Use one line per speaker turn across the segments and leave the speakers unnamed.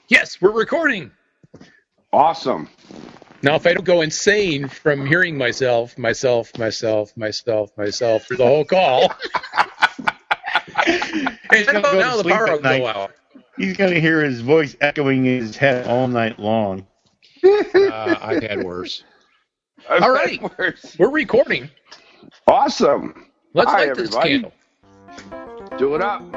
Yes, we're recording.
Awesome.
Now, if I don't go insane from hearing myself through the whole call, and then about now the power will go out.
He's going to hear his voice echoing in his head all night long.
I've had worse. All right, we're recording.
Awesome.
Let's
Hi,
light this
everybody.
candle.
Do it up.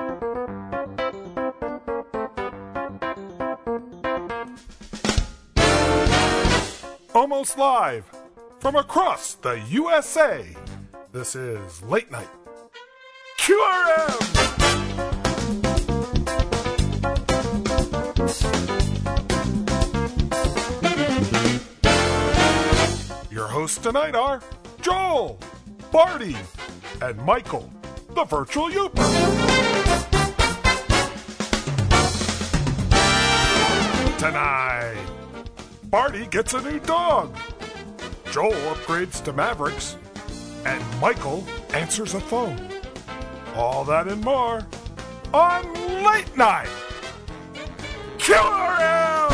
Almost live from across the USA. This is Late Night QRM. Your hosts tonight are Joel, Barty, and Michael, the virtual Youper. Tonight, Barty gets a new dog. Joel upgrades to Mavericks. And Michael answers a phone. All that and more on Late Night QRM!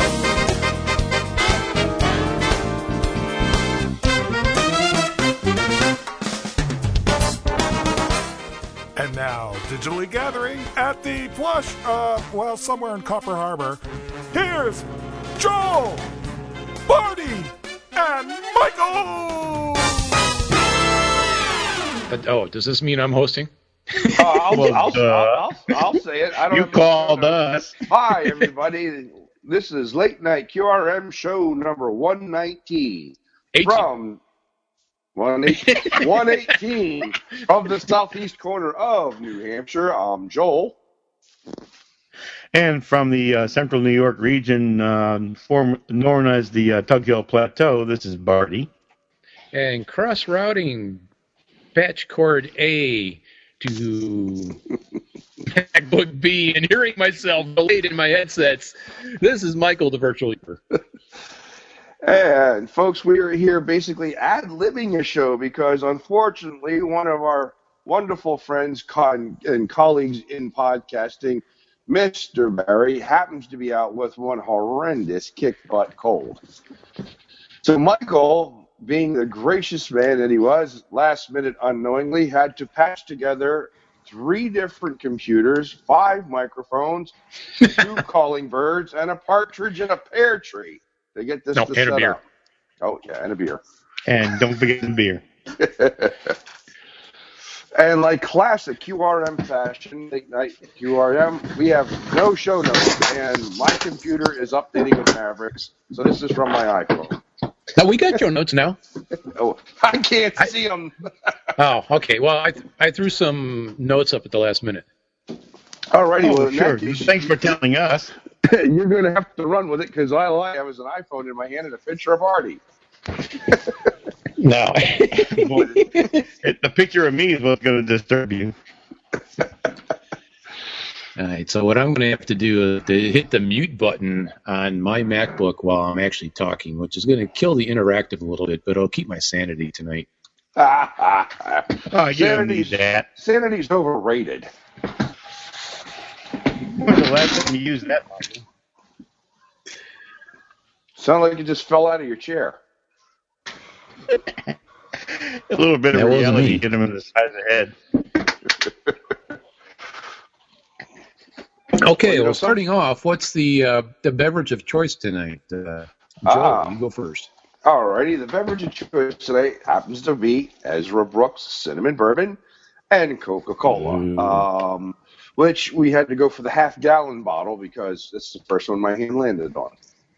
And now, digitally gathering at the plush, somewhere in Copper Harbor, here's Joel, Barty, and Michael!
Does this mean I'm hosting?
I'll say it. I don't
You called us.
Hi, everybody. This is Late Night QRM show number 119 from 118 from the southeast corner of New Hampshire. I'm Joel.
And from the central New York region, known as the Tug Hill Plateau, this is Barty.
And cross-routing patch cord A to MacBook B and hearing myself delayed in my headsets, this is Michael, the virtual Youper.
And, folks, we are here basically ad-libbing a show because, unfortunately, one of our wonderful friends and colleagues in podcasting, Mr. Barry, happens to be out with one horrendous kick-butt cold. So Michael, being the gracious man that he was, last minute unknowingly, had to patch together 3 different computers, 5 microphones, 2 calling birds, and a partridge in a pear tree to get this
and a beer.
up. Oh, yeah, and a beer.
And don't forget the beer.
And like classic QRM fashion, Late Night QRM, we have no show notes, and my computer is updating with Mavericks, so this is from my iPhone.
Now, we got your notes now.
Oh, I can't see them.
Oh, okay. Well, I threw some notes up at the last minute.
All righty.
Oh,
well, in
sure.
that case,
Thanks for telling us.
you're going to have to run with it because all I have is an iPhone in my hand and a picture of Artie.
No.
The picture of me is what's going to disturb you.
All right, so what I'm going to have to do is to hit the mute button on my MacBook while I'm actually talking, which is going to kill the interactive a little bit, but it'll keep my sanity tonight.
Oh, you don't need that.
Sanity's overrated.
When's the last time you used that, Michael?
Sound like you just fell out of your chair.
A little bit of reality hit him in the side of the head.
Okay, well, starting off, what's the beverage of choice tonight? Joe, you go first.
All righty, the beverage of choice today happens to be Ezra Brooks Cinnamon Bourbon and Coca-Cola, which we had to go for the half-gallon bottle because it's the first one my hand landed on.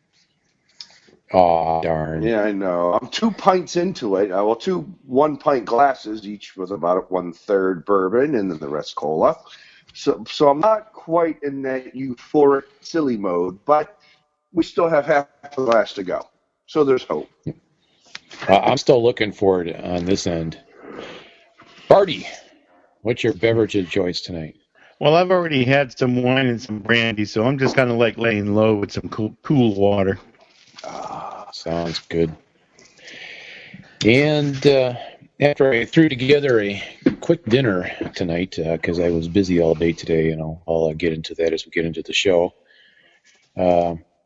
Oh, darn.
Yeah, I know. I'm 2 pints into it. 2 1-pint glasses, each with about 1/3 bourbon and then the rest cola. So I'm not quite in that euphoric, silly mode, but we still have half the glass to go. So there's hope.
I'm still looking for it on this end. Barty, what's your beverage of choice tonight?
Well, I've already had some wine and some brandy, so I'm just kind of like laying low with some cool water.
Sounds good. And after I threw together a quick dinner tonight, because I was busy all day today, and I'll get into that as we get into the show.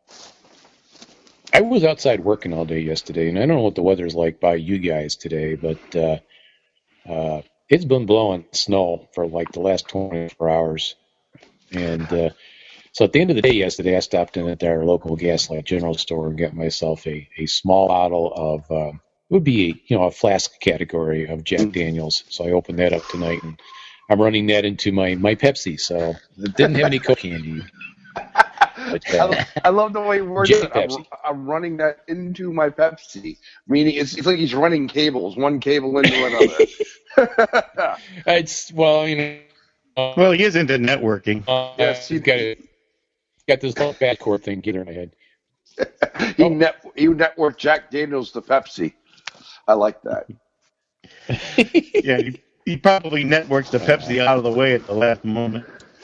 I was outside working all day yesterday, and I don't know what the weather's like by you guys today, but it's been blowing snow for like the last 24 hours. And so at the end of the day yesterday, I stopped in at our local Gaslight General Store and got myself a small bottle of, it would be a flask category of Jack Daniels. So I opened that up tonight, and I'm running that into my Pepsi. So it didn't have any Coke candy. But,
I love the way he words
Jack
it.
Pepsi.
I'm running that into my Pepsi. Meaning it's like he's running cables, one cable into another.
It's, well,
Well, he is into networking.
Yes,
he's got this whole backcourt thing getting in my head.
he networked Jack Daniels to Pepsi. I like that.
Yeah, he probably networks the Pepsi out of the way at the last moment.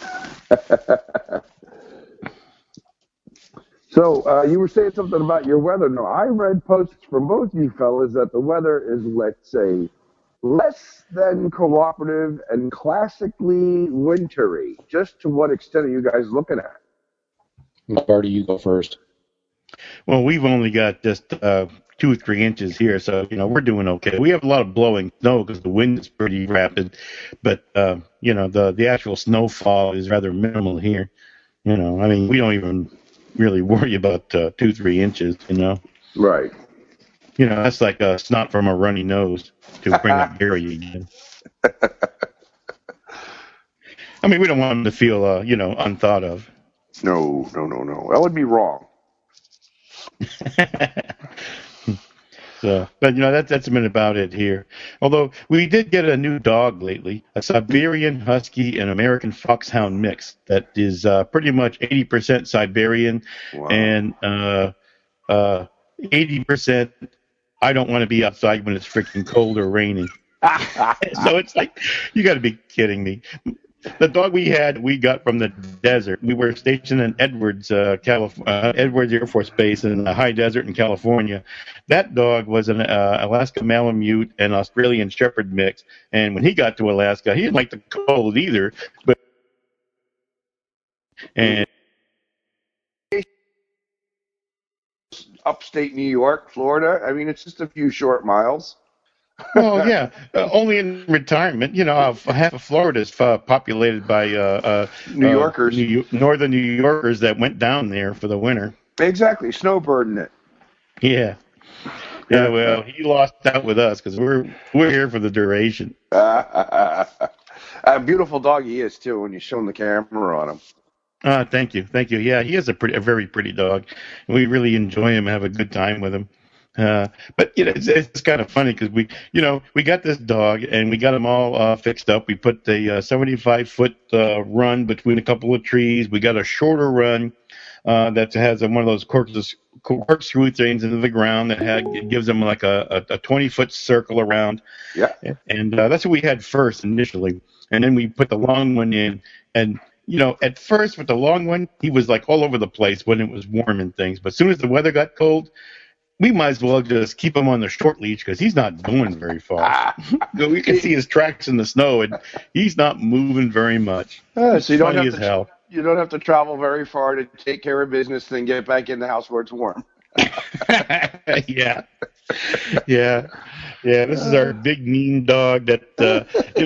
So you were saying something about your weather. No, I read posts from both you fellas that the weather is, let's say, less than cooperative and classically wintry. Just to what extent are you guys looking at?
Barty, you go first.
Well, we've only got just 2 or 3 inches here, so we're doing okay. We have a lot of blowing snow because the wind is pretty rapid, but the actual snowfall is rather minimal here. I mean, we don't even really worry about 2-3 inches.
Right.
That's like a snot from a runny nose, to bring up Gary again. I mean, we don't want him to feel unthought of.
No. That would be wrong.
So, but that's been about it here. Although we did get a new dog lately, a Siberian Husky and American Foxhound mix that is pretty much 80% Siberian.
Wow.
And 80% I don't want to be outside when it's freaking cold or raining. So it's like, you got to be kidding me. The dog we got from the desert. We were stationed in Edwards, Edwards Air Force Base in the high desert in California. That dog was an Alaska Malamute and Australian Shepherd mix. And when he got to Alaska, he didn't like the cold either. And
Upstate New York, Florida. I mean, it's just a few short miles.
well, yeah, only in retirement. Half of Florida is populated by
New Yorkers,
northern New Yorkers that went down there for the winter.
Exactly, snowbirding it.
Yeah. Yeah, well, he lost out with us because we're here for the duration.
A beautiful dog he is too. When you show him the camera on him.
Thank you. Yeah, he is a very pretty dog. We really enjoy him and have a good time with him. But it's kind of funny because we got this dog and we got him all fixed up. We put the 75-foot run between a couple of trees. We got a shorter run that has one of those corkscrew things into the ground that gives them like a 20-foot circle around.
Yeah.
And that's what we had first initially, and then we put the long one in. And at first with the long one, he was like all over the place when it was warm and things. But as soon as the weather got cold, we might as well just keep him on the short leash because he's not going very far. We can see his tracks in the snow, and he's not moving very much.
So you don't
funny
have
as
to,
hell.
You don't have to travel very far to take care of business, then get back in the house where it's warm.
Yeah. This is our big mean dog that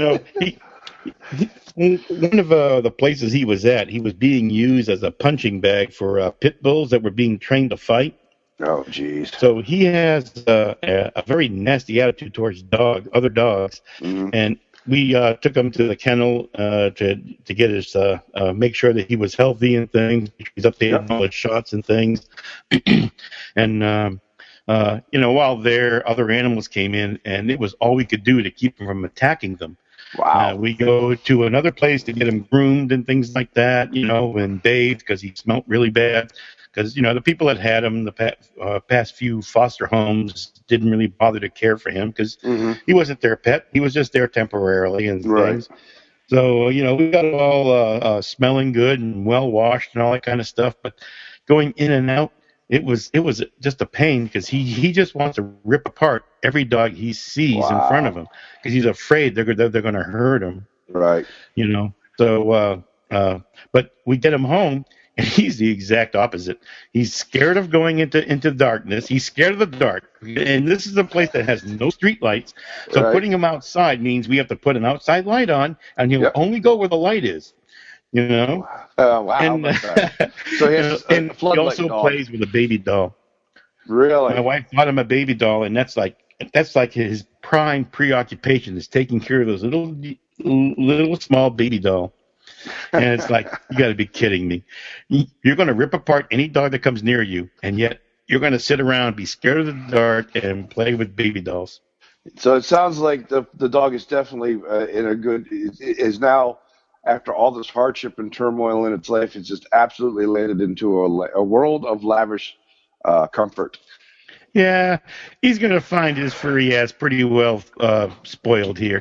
one of the places he was at, he was being used as a punching bag for pit bulls that were being trained to fight.
Oh, geez.
So he has a very nasty attitude towards other dogs, and we took him to the kennel to get his make sure that he was healthy and things. He's updated all his shots and things, and while there, other animals came in, and it was all we could do to keep him from attacking them.
Wow.
We go to another place to get him groomed and things like that, and bathed because he smelled really bad. Because, the people that had him, the past few foster homes didn't really bother to care for him because he wasn't their pet. He was just there temporarily and things. So, we got it all smelling good and well washed and all that kind of stuff. But going in and out, it was just a pain because he just wants to rip apart every dog he sees in front of him because he's afraid they're going to hurt him.
Right.
So, but we get him home. And he's the exact opposite. He's scared of going into darkness. He's scared of the dark. And this is a place that has no street lights. So
Right.
putting him outside means we have to put an outside light on, and he'll
Yep.
only go where the light is. You know?
Wow.
And,
How about that? So he has
and
a
he
floodlight
also
dog.
plays with a baby doll.
Really?
My wife bought him a baby doll, and that's like his prime preoccupation is taking care of those little small baby doll. And it's like, you got to be kidding me. You're going to rip apart any dog that comes near you, and yet you're going to sit around, be scared of the dark, and play with baby dolls.
So it sounds like the dog is definitely in a good is now, after all this hardship and turmoil in its life, it's just absolutely landed into a world of lavish comfort.
Yeah, he's going to find his furry ass pretty well spoiled here.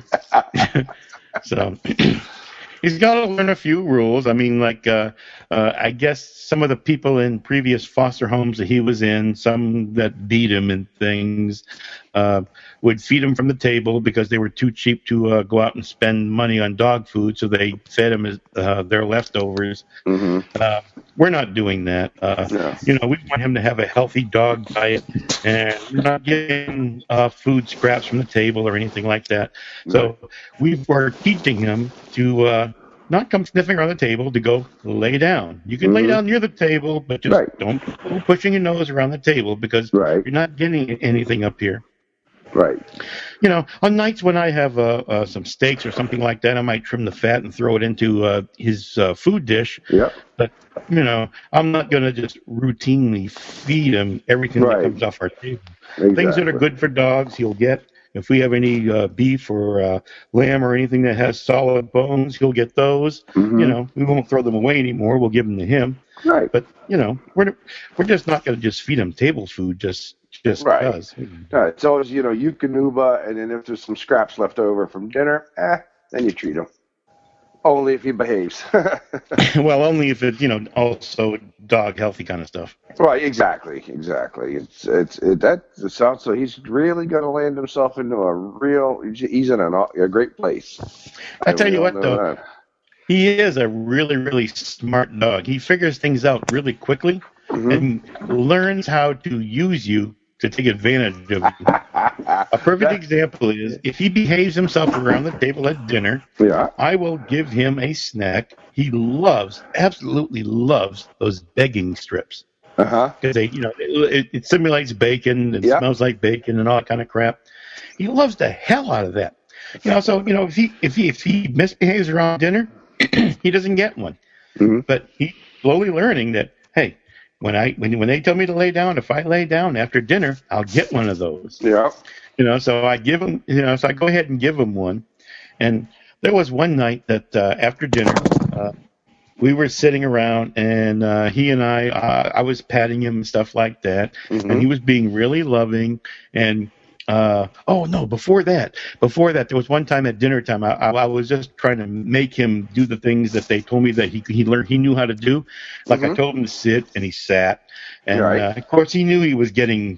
So he's got to learn a few rules. I mean, I guess some of the people in previous foster homes that he was in, some that beat him and things, would feed him from the table because they were too cheap to go out and spend money on dog food, so they fed him their leftovers.
Mm-hmm.
We're not doing that.
Yeah.
We want him to have a healthy dog diet, and we're not getting food scraps from the table or anything like that. So we're teaching him to not come sniffing around the table, to go lay down. You can lay down near the table, but just don't go pushing your nose around the table, because you're not getting anything up here.
Right.
On nights when I have some steaks or something like that, I might trim the fat and throw it into his food dish.
Yep.
But, I'm not going to just routinely feed him everything that comes off our table.
Exactly.
Things that are good for dogs, he'll get. If we have any beef or lamb or anything that has solid bones, he'll get those.
Mm-hmm.
We won't throw them away anymore. We'll give them to him.
Right.
But, we're just not going to just feed him table food just because.
Right. It's always, Eukanuba, and then if there's some scraps left over from dinner, then you treat him. Only if he behaves.
Well, only if it, also dog healthy kind of stuff.
Right, exactly. That sounds so. He's really going to land himself into he's in a great place.
I tell you what, though, he is a really, really smart dog. He figures things out really quickly and learns how to use you to take advantage of you. A perfect example is if he behaves himself around the table at dinner, I will give him a snack. He absolutely loves those begging strips. Because it simulates bacon and smells like bacon and all that kind of crap. He loves the hell out of that. So if he misbehaves around dinner, he doesn't get one. But he's slowly learning that, hey, when they tell me to lay down, if I lay down after dinner, I'll get one of those.
Yeah.
So I give him, so I go ahead and give him one. And there was one night that after dinner, we were sitting around, and he and I was patting him and stuff like that, and he was being really loving. And before that, there was one time at dinner time, I was just trying to make him do the things that they told me that he learned, he knew how to do. Like I told him to sit, and he sat, and of course he knew he was getting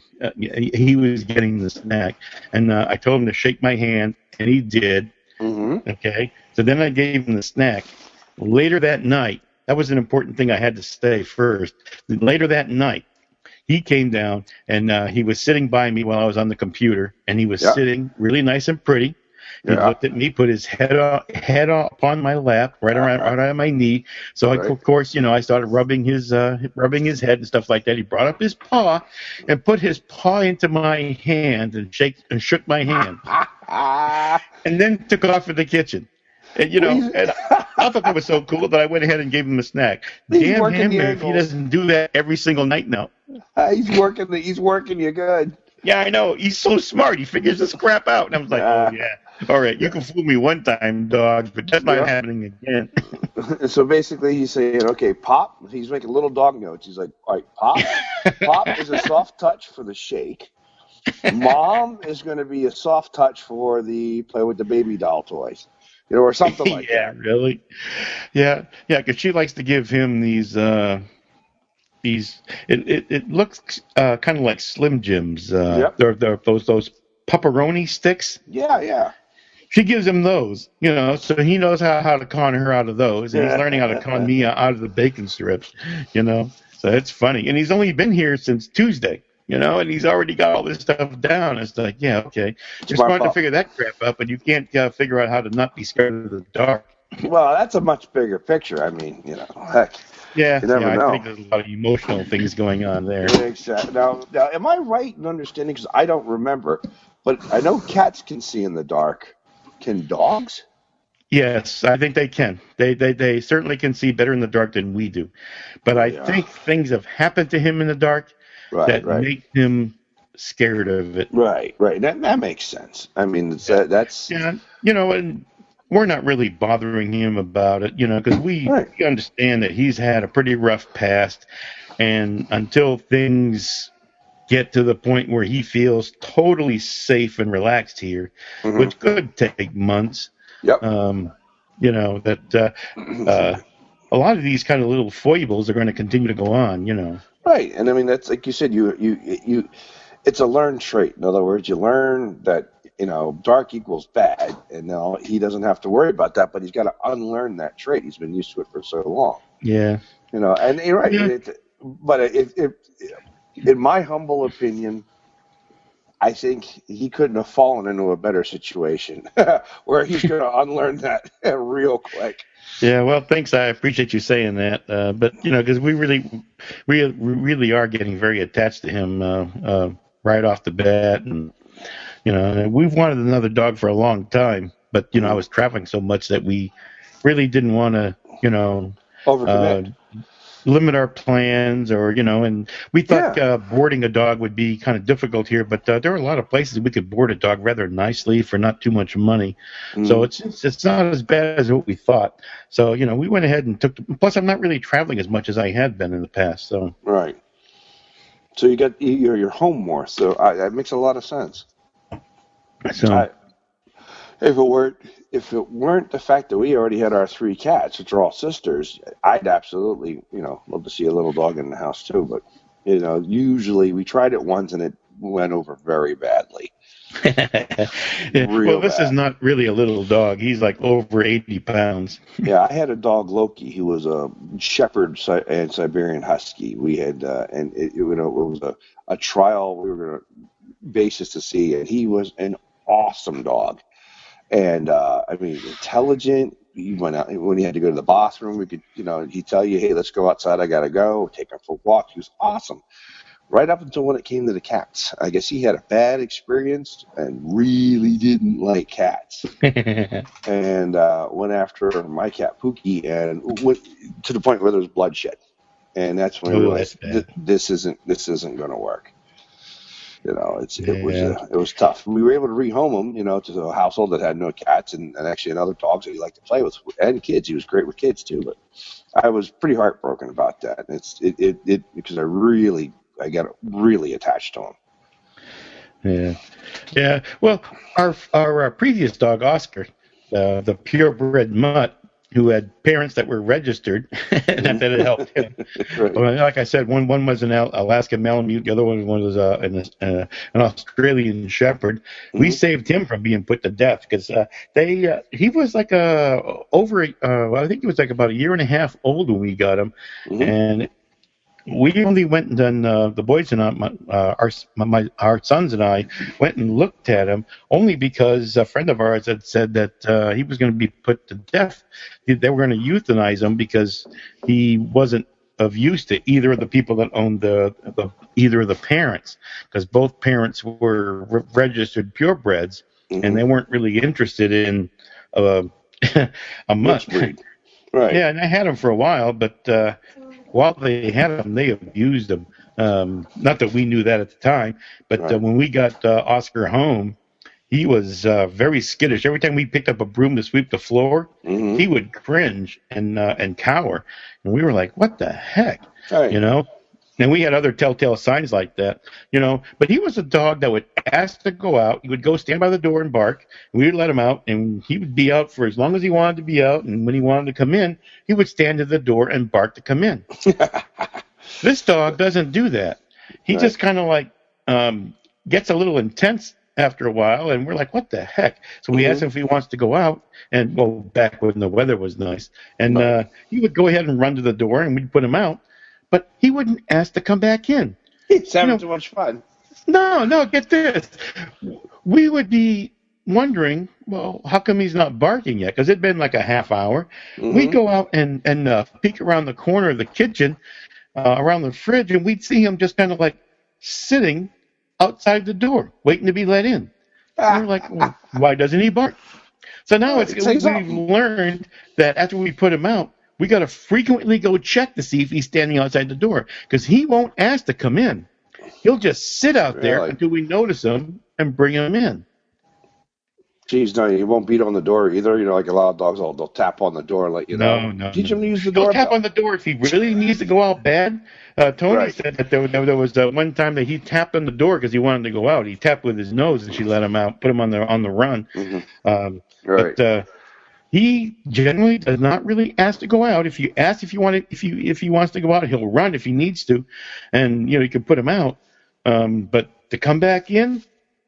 the snack, and I told him to shake my hand, and he did. Okay, so then I gave him the snack. Later that night, that was an important thing I had to say first. Later that night, he came down, and he was sitting by me while I was on the computer, and he was sitting really nice and pretty. He looked at me, put his head upon my lap, right on my knee. So of course, I started rubbing his head and stuff like that. He brought up his paw and put his paw into my hand and shook my hand, and then took off for the kitchen. And and I thought that was so cool that I went ahead and gave him a snack. Damn him if he doesn't do that every single night now.
He's working you good.
Yeah, I know. He's so smart. He figures this crap out. And I was like, oh, yeah. All right, you can fool me one time, dog, but that's not happening again.
So basically he's saying, okay, Pop, he's making little dog notes. He's like, all right, Pop. Pop is a soft touch for the shake. Mom is going to be a soft touch for the play with the baby doll toys. Or something like that.
Yeah, really. Yeah, because she likes to give him these. It looks kind of like Slim Jims. They're those pepperoni sticks.
Yeah.
she gives him those, so he knows how to con her out of those, and he's learning how to con me out of the bacon strips, So it's funny, and he's only been here since Tuesday, and he's already got all this stuff down. It's like, yeah, okay, you're smart to figure that crap out, but you can't figure out how to not be scared of the dark.
Well, that's a much bigger picture. I mean, heck.
Yeah,
you never know.
I think there's a lot of emotional things going on there.
Exactly. Now, am I right in understanding? Because I don't remember, but I know cats can see in the dark. Can dogs?
Yes, I think they can. They certainly can see better in the dark than we do. But I think things have happened to him in the dark that make him scared of it.
Right. That makes sense. I mean, that's...
Yeah, and we're not really bothering him about it, because we understand that he's had a pretty rough past. And until things get to the point where he feels totally safe and relaxed here, which could take months,
Yep.
That a lot of these kind of little foibles are going to continue to go on,
Right, and I mean that's like you said, you it's a learned trait. In other words, you learn that dark equals bad, and now he doesn't have to worry about that, but he's got to unlearn that trait. He's been used to it for so long.
Yeah.
And you're right.
Yeah.
But if in my humble opinion, I think he couldn't have fallen into a better situation where he's going to unlearn that real quick.
Yeah, well, thanks. I appreciate you saying that. But because we really are getting very attached to him right off the bat, and we've wanted another dog for a long time. But I was traveling so much that we really didn't want to
overcommit.
Limit our plans, or and we thought boarding a dog would be kind of difficult here, but there are a lot of places we could board a dog rather nicely for not too much money. So it's not as bad as what we thought. So we went ahead and plus I'm not really traveling as much as I had been in the past. So
right. So you're home more. So that makes a lot of sense.
So
if it weren't the fact that we already had our 3 cats, which are all sisters, I'd absolutely, love to see a little dog in the house too. But, usually we tried it once and it went over very badly.
Well, this is not really a little dog. He's like over 80 pounds.
Yeah, I had a dog, Loki. He was a shepherd and Siberian husky. We had, and it was a trial we were going to basis to see, and he was an awesome dog. And intelligent. He went out when he had to go to the bathroom. We could, he'd tell you, "Hey, let's go outside. I gotta go." Take him for a walk. He was awesome. Right up until when it came to the cats, I guess he had a bad experience and really didn't like cats. And went after my cat Pookie, and went to the point where there was bloodshed. And that's when I realized this isn't going to work. It was tough. We were able to rehome him, to a household that had no cats and actually another dogs that he liked to play with, and kids. He was great with kids too, but I was pretty heartbroken about that. Because I got really attached to him.
Yeah. Well, our previous dog Oscar, the purebred mutt, who had parents that were registered, and that it helped him.
Right.
Well, like I said, one was an Alaska Malamute, the other one was an Australian Shepherd. We saved him from being put to death because he was like I think he was like about a year and a half old when we got him, and we only went and done the boys and our sons and I went and looked at him only because a friend of ours had said that he was going to be put to death. They were going to euthanize him because he wasn't of use to either of the people that owned either of the parents, because both parents were registered purebreds and they weren't really interested in a mutt.
Right.
Yeah, and I had him for a while, but while they had him, they abused him. Not that we knew that at the time, but when we got Oscar home, he was very skittish. Every time we picked up a broom to sweep the floor, he would cringe and cower. And we were like, what the heck?
Right.
And we had other telltale signs like that, But he was a dog that would ask to go out. He would go stand by the door and bark, and we would let him out, and he would be out for as long as he wanted to be out. And when he wanted to come in, he would stand at the door and bark to come in. This dog doesn't do that. He just kind of like gets a little intense after a while, and we're like, what the heck? So we asked him if he wants to go out, and well, back when the weather was nice, and he would go ahead and run to the door, and we'd put him out, but he wouldn't ask to come back in.
He's having too much fun.
No, get this. We would be wondering, well, how come he's not barking yet? Because it'd been like a half hour. We'd go out and peek around the corner of the kitchen, around the fridge, and we'd see him just kind of like sitting outside the door, waiting to be let in. And we're like, well, why doesn't he bark? So now we've learned that after we put him out, we got to frequently go check to see if he's standing outside the door, because he won't ask to come in. He'll just sit out there until we notice him and bring him in.
Geez, no, he won't beat on the door either. You know, like a lot of dogs, they'll tap on the door and let you know.
No.
Teach him to use the door.
He'll tap on the door if he really needs to go out bad. Tony said that there was one time that he tapped on the door because he wanted to go out. He tapped with his nose and she let him out, put him on the run. But he generally does not really ask to go out. If you ask if he wants to go out, he'll run if he needs to, and you can put him out. But to come back in,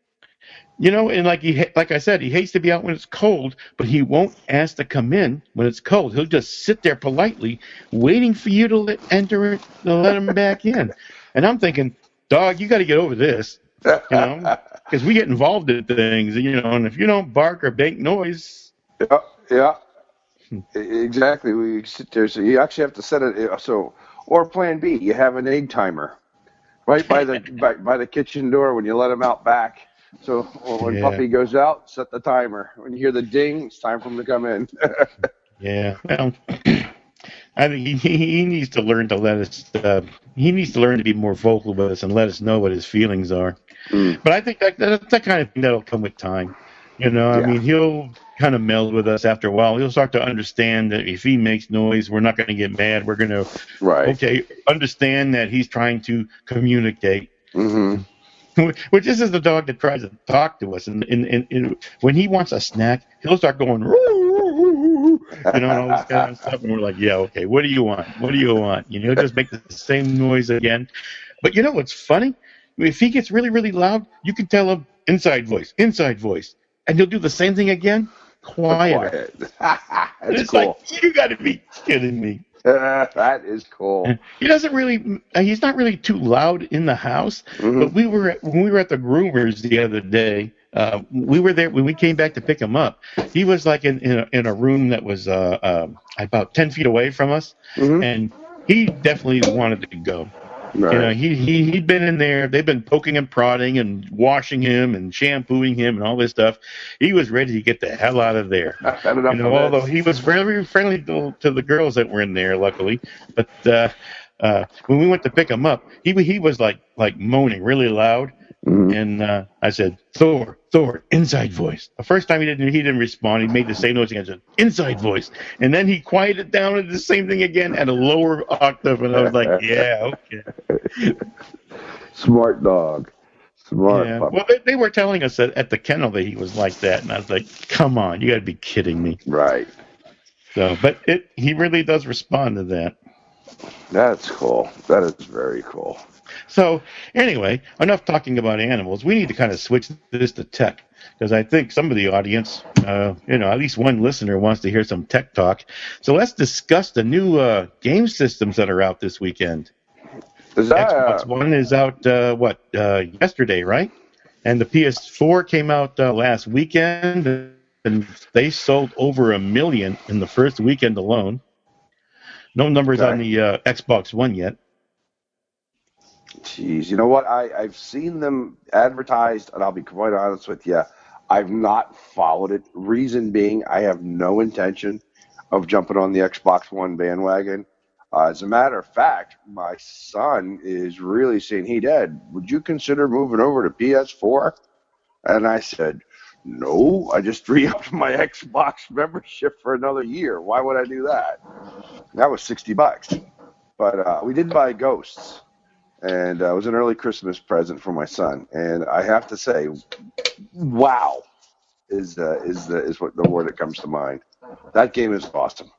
and like I said, he hates to be out when it's cold, but he won't ask to come in when it's cold. He'll just sit there politely, waiting for you to let him back in. And I'm thinking, dog, you got to get over this, because we get involved in things, and if you don't bark or make noise.
Yeah, exactly. We sit there, so you actually have to set it. Or plan B, you have an egg timer right by the by the kitchen door when you let him out back. So when Puppy goes out, set the timer. When you hear the ding, it's time for him to come in.
Yeah, well, I think he needs to learn to let us. He needs to learn to be more vocal with us and let us know what his feelings are. But I think that's that kind of thing that'll come with time. I mean, he'll kind of meld with us after a while. He'll start to understand that if he makes noise, we're not going to get mad. We're going to understand that he's trying to communicate. Which this is the dog that tries to talk to us, and when he wants a snack, he'll start going, and all this kind of stuff, and we're like, yeah, okay, what do you want? What do you want? He'll just make the same noise again. But what's funny? If he gets really, really loud, you can tell him inside voice, and he'll do the same thing again, quiet. It's cool. Like, you got to be kidding me.
That is cool.
He's not really too loud in the house, but when we were at the groomers the other day, we were there when we came back to pick him up. He was like in a room that was about 10 feet away from us, and he definitely wanted to go. Right. He'd been in there. They've been poking and prodding and washing him and shampooing him and all this stuff. He was ready to get the hell out of there. Although he was very friendly to the girls that were in there, luckily. But when we went to pick him up, he was like moaning really loud. And I said, Thor, inside voice. The first time he didn't respond. He made the same noise again. I said, inside voice. And then he quieted down and did the same thing again at a lower octave. And I was like, yeah, okay.
Smart dog. Smart.
Yeah. Well, they were telling us at the kennel that he was like that. And I was like, come on, you got to be kidding me.
Right.
So, but he really does respond to that.
That's cool. That is very cool.
So, anyway, enough talking about animals. We need to kind of switch this to tech, because I think some of the audience, at least one listener wants to hear some tech talk. So let's discuss the new game systems that are out this weekend. Xbox One is out, yesterday, right? And the PS4 came out last weekend, and they sold over 1 million in the first weekend alone. No numbers on the Xbox One yet.
Jeez, you know what? I've seen them advertised, and I'll be quite honest with you, I've not followed it. Reason being, I have no intention of jumping on the Xbox One bandwagon. As a matter of fact, my son is really saying, hey, Dad, would you consider moving over to PS4? And I said, no, I just re-upped my Xbox membership for another year. Why would I do that? That was $60. But we did buy Ghosts. And it was an early Christmas present for my son, and I have to say, "Wow," is what the word that comes to mind. That game is awesome.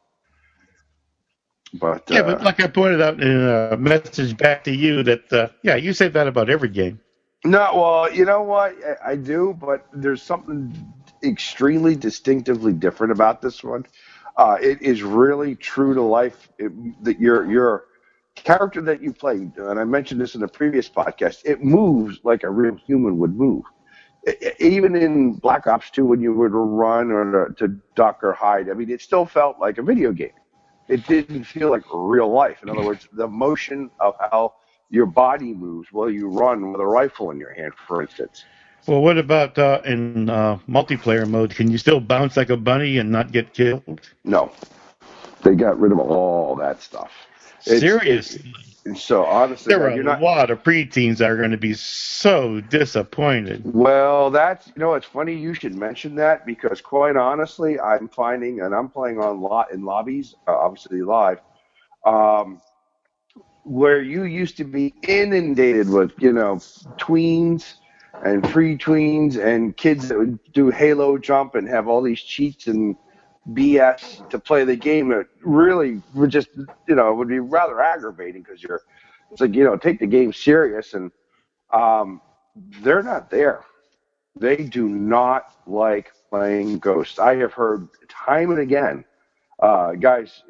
But
but like I pointed out in a message back to you, that you say that about every game.
No, well, you know what? I do, but there's something extremely distinctively different about this one. It is really true to life. That your character that you play, and I mentioned this in a previous podcast, it moves like a real human would move. Even in Black Ops 2, when you were to run or to duck or hide, I mean, it still felt like a video game. It didn't feel like real life. In other words, the motion of how your body moves while you run with a rifle in your hand, for instance.
Well, what about in multiplayer mode? Can you still bounce like a bunny and not get killed?
No, they got rid of all that stuff. It's
Seriously,
so honestly,
there are
you're
a
not.
lot of preteens that are going to be so disappointed.
Well, that's it's funny you should mention that because quite honestly, I'm finding, and I'm playing on lot in lobbies, obviously live, um, where you used to be inundated with tweens and pre-tweens and kids that would do Halo jump and have all these cheats and BS to play the game. That really would just would be rather aggravating because it's like take the game serious and um, they're not there. They do not like playing Ghosts. I have heard time and again, guys,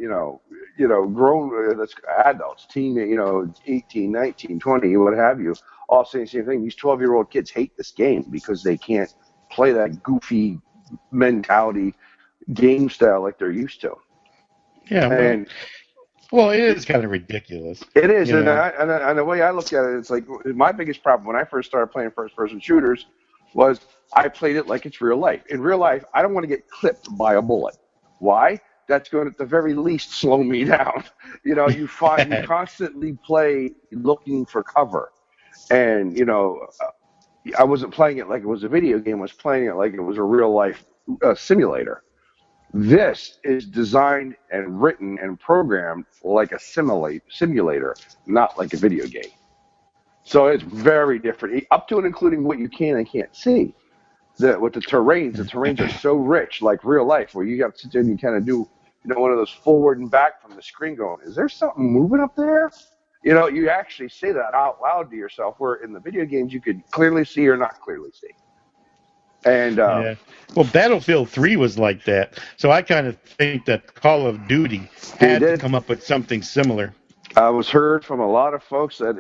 grown, that's adults, teen, 18, 19, 20, what have you, all saying the same thing. These 12-year-old kids hate this game because they can't play that goofy mentality game style like they're used to.
Yeah,
And
well, it is kind of ridiculous,
it is,
you know.
and the way I look at it, it's like my biggest problem when I first started playing first-person shooters was I played it like it's real life. In real life, I don't want to get clipped by a bullet. Why? That's going to, at the very least, slow me down. You constantly play looking for cover, and I wasn't playing it like it was a video game. I was playing it like it was a real life simulator. This is designed and written and programmed like a simulator, not like a video game. So it's very different, up to and including what you can and can't see. With the terrains are so rich, like real life, where you have to sit there and you kind of do, one of those forward and back from the screen going, is there something moving up there? You actually say that out loud to yourself, where in the video games you could clearly see or not clearly see. And
Yeah. Well, Battlefield 3 was like that. So I kind of think that Call of Duty
they
had to
did.
come up with something similar.
I was heard from a lot of folks that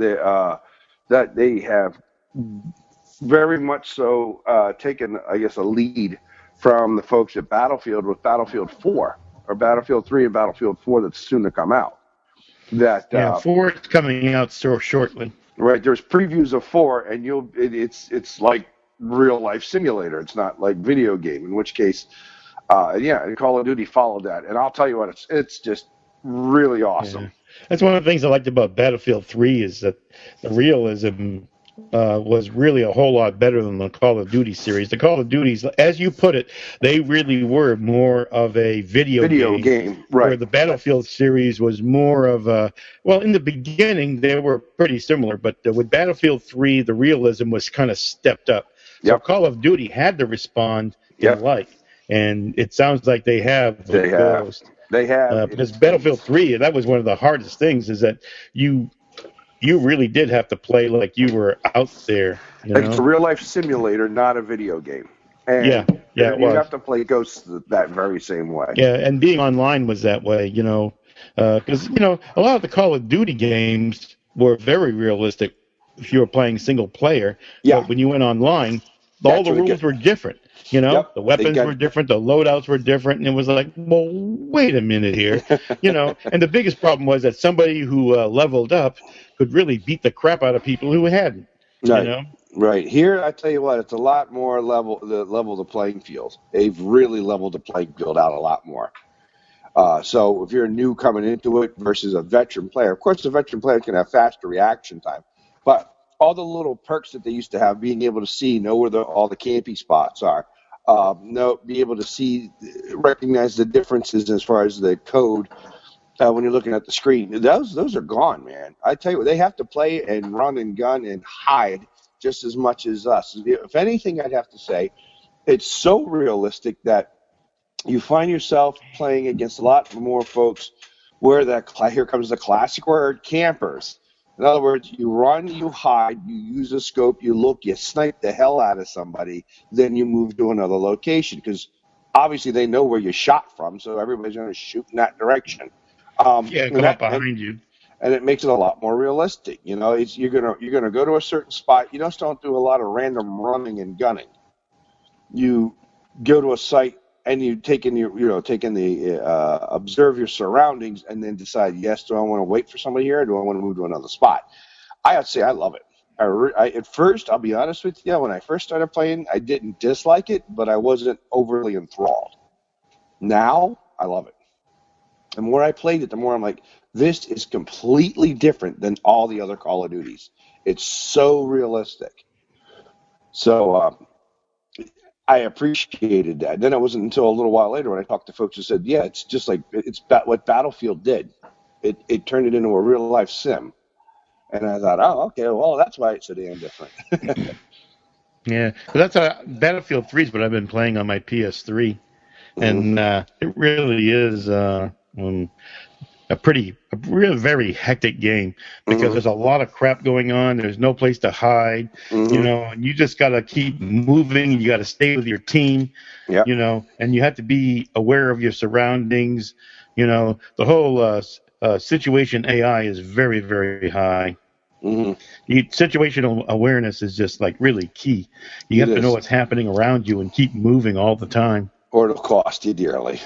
that they have very much so taken, I guess, a lead from the folks at Battlefield with Battlefield 4 or Battlefield 3 and Battlefield 4 that's soon to come out. That
Yeah, 4 is coming out so shortly.
right, there's previews of 4, and it's like real life simulator. It's not like video game. In which case, and Call of Duty followed that. And I'll tell you what, it's just really awesome.
Yeah. That's one of the things I liked about Battlefield 3 is that the realism was really a whole lot better than the Call of Duty series. The Call of Duties, as you put it, they really were more of a video
game, right?
Where the Battlefield series was more of a, well, in the beginning they were pretty similar, but with Battlefield 3, the realism was kind of stepped up. So
Yep.
Call of Duty had to respond
Yep.
like, and it sounds like they have.
They have.
Ghost.
They have.
Because Battlefield 3, that was one of the hardest things, is that you really did have to play like you were out there.
It's a real life simulator, not a video game. And
yeah,
you have to play Ghosts that very same way.
Yeah, and being online was that way, because a lot of the Call of Duty games were very realistic if you were playing single player.
Yeah.
But when you went online, all the rules were different.
Yep.
The weapons were different, the loadouts were different, and it was like, well, wait a minute here, And the biggest problem was that somebody who leveled up could really beat the crap out of people who hadn't.
Right. Right. Here, I tell you what, it's a lot more level the playing field. They've really leveled the playing field out a lot more. So if you're new coming into it versus a veteran player, of course, the veteran player can have faster reaction time, but all the little perks that they used to have, being able to know where all the campy spots are, be able to recognize the differences as far as the code when you're looking at the screen. Those are gone, man. I tell you what, they have to play and run and gun and hide just as much as us. If anything, I'd have to say it's so realistic that you find yourself playing against a lot more folks where here comes the classic word, campers. In other words, you run, you hide, you use a scope, you look, you snipe the hell out of somebody, then you move to another location because obviously they know where you shot from, so everybody's going to shoot in that direction.
Yeah,
And
come up
that
behind you.
and it makes it a lot more realistic. You're gonna go to a certain spot. You just don't do a lot of random running and gunning. You go to a site and you take in the observe your surroundings and then decide, yes, do I want to wait for somebody here or do I want to move to another spot? I have to say I love it. At first, I'll be honest with you, when I first started playing, I didn't dislike it, but I wasn't overly enthralled. Now I love it. The more I played it, the more I'm like, this is completely different than all the other Call of Duties. It's so realistic. So I appreciated that. Then it wasn't until a little while later when I talked to folks who said, yeah, it's just like what Battlefield did. It turned it into a real life sim. And I thought, oh, okay, well, that's why it's so damn different.
Yeah, but that's Battlefield 3 is what I've been playing on my PS3, and it really is a real very hectic game because there's a lot of crap going on. There's no place to hide, and you just got to keep moving. You got to stay with your team,
Yep.
And you have to be aware of your surroundings. The whole situation AI is very, very high. Situational awareness is just like really key. You have to know what's happening around you and keep moving all the time.
Or it'll cost you dearly.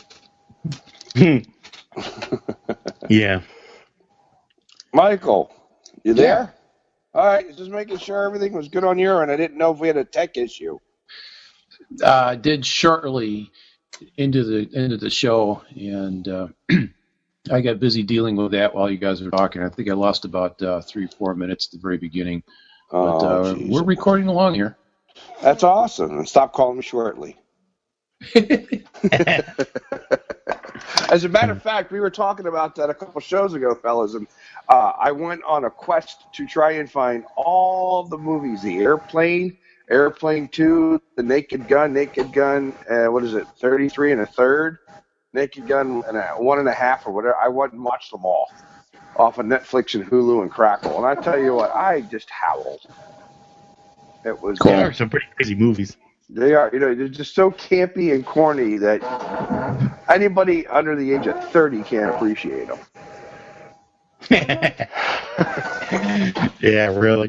Yeah.
Michael, you there? Yeah. All right, just making sure everything was good on your end. I didn't know if we had a tech issue.
Did shortly into the show, and I got busy dealing with that while you guys were talking. I think I lost about 3-4 minutes at the very beginning. But we're recording along here.
That's awesome. And stop calling me shortly. As a matter of fact, we were talking about that a couple shows ago, fellas, and I went on a quest to try and find all the movies: the Airplane 2, the Naked Gun, what is it, 33 1/3, Naked Gun and 1.5 or whatever. I went and watched them all off of Netflix and Hulu and Crackle, and I tell you what, I just howled. It was
cool. There are some pretty crazy movies.
They are, they're just so campy and corny that anybody under the age of 30 can't appreciate them.
Yeah, really.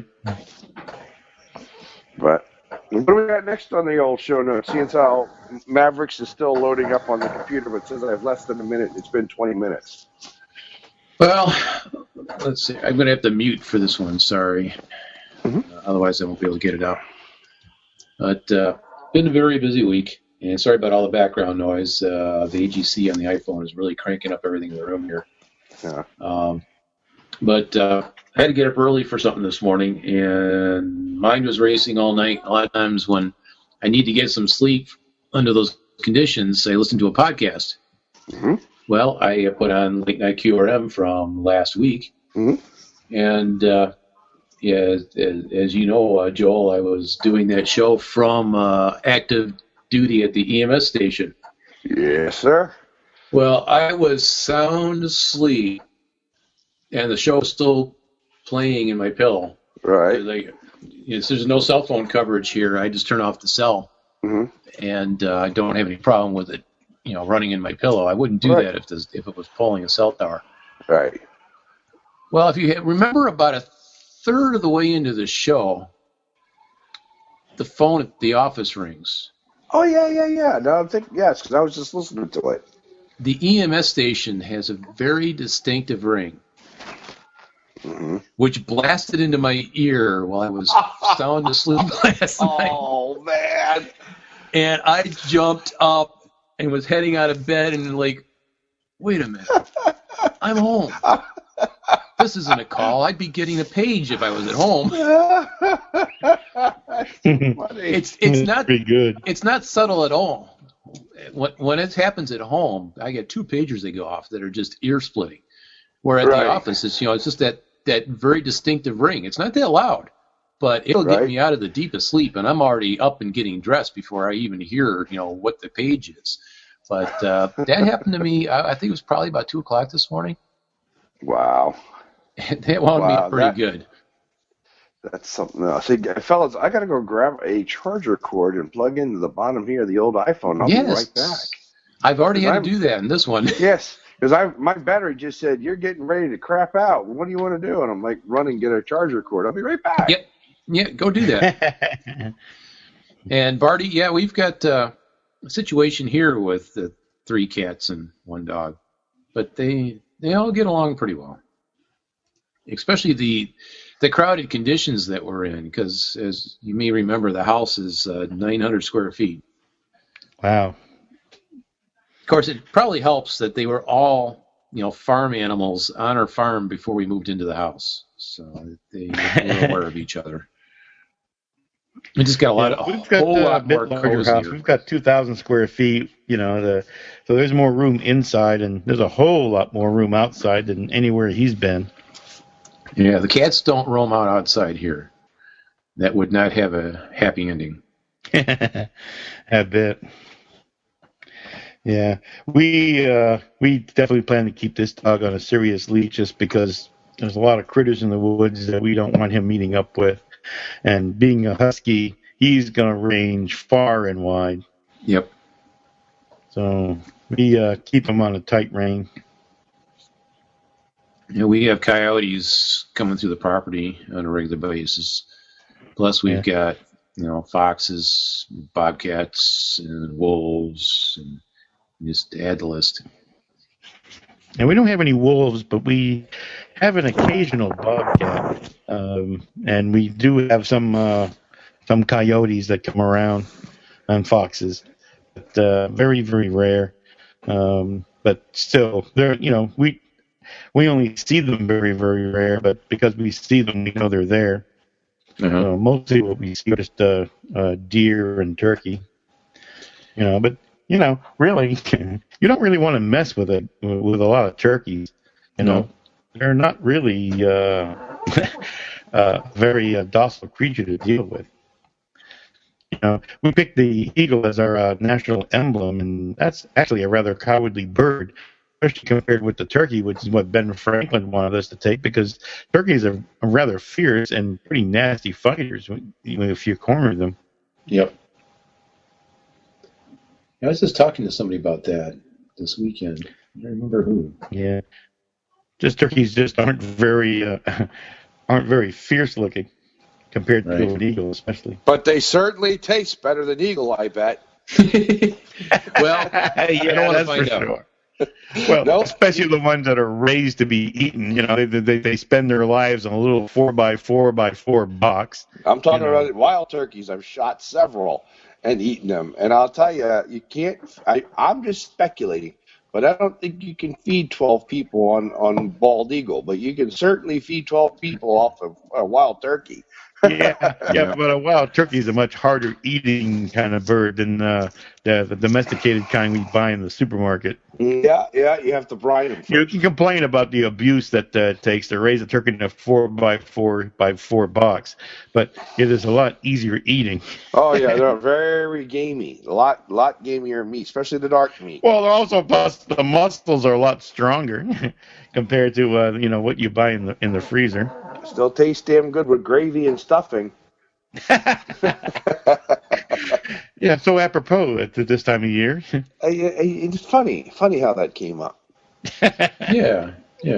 But what do we got next on the old show notes? Seeing how Mavericks is still loading up on the computer, but says I have less than a minute. It's been 20 minutes.
Well, let's see. I'm going to have to mute for this one. Sorry. Otherwise, I won't be able to get it out. But been a very busy week, and sorry about all the background noise. The AGC on the iPhone is really cranking up everything in the room here.
Yeah.
But I had to get up early for something this morning, and mind was racing all night. A lot of times when I need to get some sleep under those conditions, I listen to a podcast. Well, I put on Late Night QRM from last week, and yeah, as you know, Joel, I was doing that show from active duty at the EMS station.
Yes, sir.
Well, I was sound asleep, and the show was still playing in my pillow.
Right.
There's no cell phone coverage here. I just turn off the cell, and I don't have any problem with it, running in my pillow. I wouldn't do that if it was pulling a cell tower.
Right.
Well, if you remember, about a third of the way into the show, the phone at the office rings.
Oh, yeah. No, I think, yes, because I was just listening to it.
The EMS station has a very distinctive ring, which blasted into my ear while I was sound asleep last night.
Oh, man.
And I jumped up and was heading out of bed and wait a minute. I'm home. This isn't a call. I'd be getting a page if I was at home. It's not
pretty good.
It's not subtle at all. When it happens at home, I get 2 pagers that go off that are just ear splitting. Where at the office, it's just that very distinctive ring. It's not that loud, but it'll get me out of the deepest sleep, and I'm already up and getting dressed before I even hear what the page is. But that happened to me. I think it was probably about 2:00 this morning.
Wow.
That wound me
Wow,
pretty good.
that's something else. Hey, fellas, I got to go grab a charger cord and plug into the bottom here of the old iPhone. I'll be right back.
Yes. I've already
'Cause
had to do that in this one.
Yes, because my battery just said, you're getting ready to crap out. What do you want to do? And I'm like, run and get a charger cord. I'll be right back.
Yep. Yeah, go do that. And Barty, yeah, we've got a situation here with the 3 cats and 1 dog, but they all get along pretty well. Especially the crowded conditions that we're in, because as you may remember, the house is 900 square feet.
Wow.
Of course, it probably helps that they were all, farm animals on our farm before we moved into the house, so they were aware of each other. We just got
We've got
lot
a bit
more
larger
cozy
house.
here.
We've got 2,000 square feet. So there's more room inside, and there's a whole lot more room outside than anywhere he's been.
Yeah, the cats don't roam out outside here. That would not have a happy ending.
I bet. Yeah, we definitely plan to keep this dog on a serious leash just because there's a lot of critters in the woods that we don't want him meeting up with. And being a husky, he's going to range far and wide.
Yep.
So we keep him on a tight rein.
Yeah, we have coyotes coming through the property on a regular basis. Plus, we've got foxes, bobcats, and wolves, and just add the list.
And we don't have any wolves, but we have an occasional bobcat, and we do have some coyotes that come around, and foxes, but very, very rare. But still, they're we only see them very, very rare, but because we see them, we know they're there.
Uh-huh.
Mostly what we see is just deer and turkey. But really, you don't really want to mess with a lot of turkeys.
No.
They're not really very docile creature to deal with. We picked the eagle as our national emblem, and that's actually a rather cowardly bird, especially compared with the turkey, which is what Ben Franklin wanted us to take, because turkeys are rather fierce and pretty nasty fighters if you corner them.
Yep. I was just talking to somebody about that this weekend. I don't remember who.
Yeah. Turkeys just aren't very fierce looking compared to an eagle, especially.
But they certainly taste better than eagle, I bet.
Well, I don't want to find out.
Sure. Well, especially the ones that are raised to be eaten. They spend their lives on a little 4x4x4 box.
I'm talking about wild turkeys. I've shot several and eaten them. And I'll tell you, you can't. I'm just speculating, but I don't think you can feed 12 people on bald eagle. But you can certainly feed 12 people off of a wild turkey.
Yeah, but a wild turkey is a much harder eating kind of bird than the domesticated kind we buy in the supermarket.
Yeah, you have to brine them first.
You can complain about the abuse that it takes to raise a turkey in a 4x4x4 box, but it is a lot easier eating.
Oh yeah, they're very gamey, a lot gamier meat, especially the dark meat.
Well, also plus the muscles are a lot stronger compared to what you buy in the freezer.
Still tastes damn good with gravy and stuffing.
Yeah, so apropos at this time of year.
It's funny how that came up.
Yeah.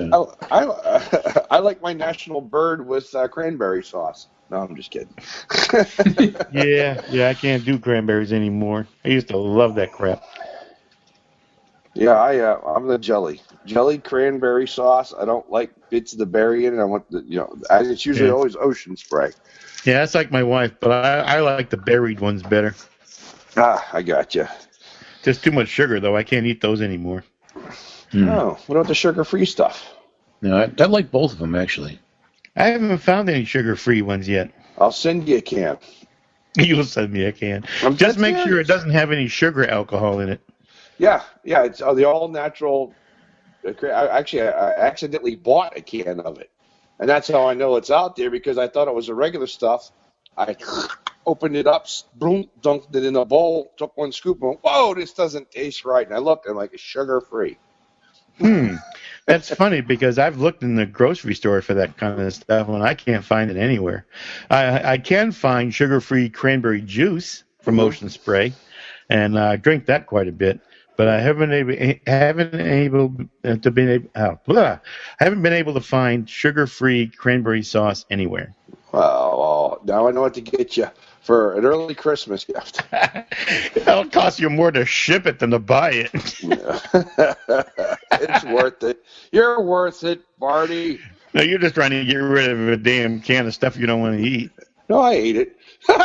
I like my national bird with cranberry sauce. No, I'm just kidding.
Yeah, I can't do cranberries anymore. I used to love that crap.
Yeah, I'm the jelly cranberry sauce. I don't like bits of the berry in it. I want it's usually always ocean spray.
Yeah, that's like my wife, but I like the berried ones better.
I gotcha.
Just too much sugar, though. I can't eat those anymore.
Oh, what about the sugar-free stuff?
No, I like both of them, actually.
I haven't found any sugar-free ones yet.
I'll send you a can.
You'll send me a can. Just make sure it doesn't have any sugar alcohol in it.
Yeah, it's the all-natural. I accidentally bought a can of it. And that's how I know it's out there, because I thought it was the regular stuff. I opened it up, boom, dunked it in a bowl, took one scoop, and went, whoa, this doesn't taste right. And I looked, and like, it's sugar-free.
That's funny because I've looked in the grocery store for that kind of stuff and I can't find it anywhere. I can find sugar-free cranberry juice from Ocean Spray, and I drink that quite a bit. But I haven't been able to find sugar-free cranberry sauce anywhere.
Well, now I know what to get you for an early Christmas gift.
It'll cost you more to ship it than to buy it.
It's worth it. You're worth it, Marty.
No, you're just trying to get rid of a damn can of stuff you don't want to eat.
No, I ate it.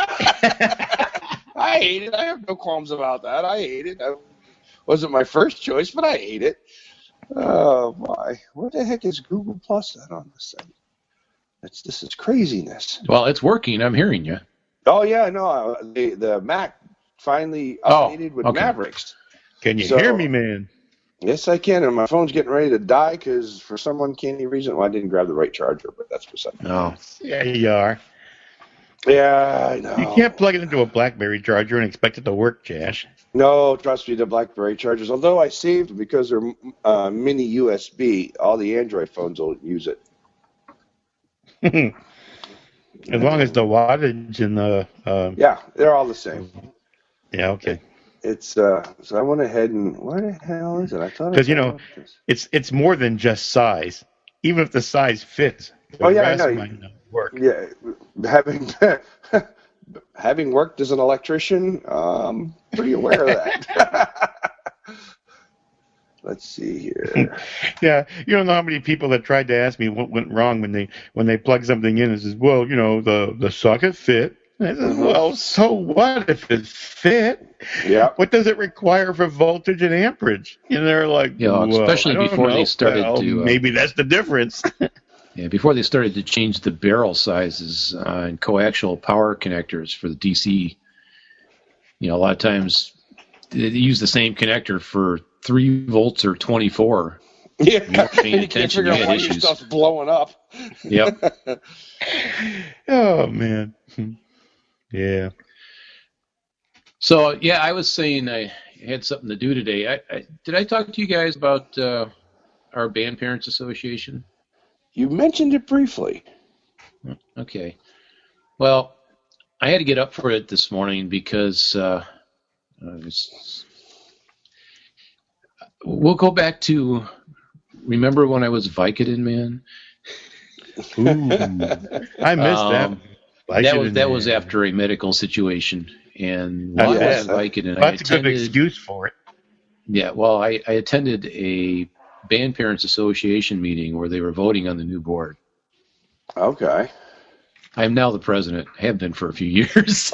I ate it. I have no qualms about that. I ate it. It wasn't my first choice, but I ate it. Oh, my. What the heck is Google Plus that on this thing? This is craziness.
Well, it's working. I'm hearing you.
Oh, yeah, no. The Mac finally updated with
okay.
Mavericks.
Can you hear me, man?
Yes, I can. And my phone's getting ready to die because for some uncanny reason, I didn't grab the right charger, but that's beside me.
Oh.
Yeah, you are.
Yeah, I know.
You can't plug it into a BlackBerry charger and expect it to work, Josh.
No, trust me, the BlackBerry chargers. Although I saved because they're mini USB, all the Android phones will use it.
As long as the wattage and the
yeah, they're all the same.
Yeah, okay.
It's so I went ahead and what the hell is it? I thought
because it's more than just size. Even if the size fits, the rest might not work.
Yeah, having worked as an electrician, pretty aware of that. Let's see here.
Yeah, you don't know how many people that tried to ask me what went wrong when they plug something in and says, well, the socket fit. And I said, well, so what if it fit?
Yeah.
What does it require for voltage and amperage? And they're like,
especially before they started to.
Maybe that's the difference.
Yeah, before they started to change the barrel sizes and coaxial power connectors for the DC. A lot of times they use the same connector for 3 volts or 24.
Yeah,
you can't figure out why your
stuff's blowing up.
Yep.
Oh, man. Yeah.
So, yeah, I was saying I had something to do today. Did I talk to you guys about our Band Parents Association?
You mentioned it briefly.
Okay. Well, I had to get up for it this morning because we'll go back to, remember when I was Vicodin man?
Ooh, I missed that.
That was after a medical situation, and while I was Vicodin,
that's a good excuse for it.
Yeah, well, I attended a Band Parents Association meeting where they were voting on the new board.
Okay.
I'm now the president. I have been for a few years.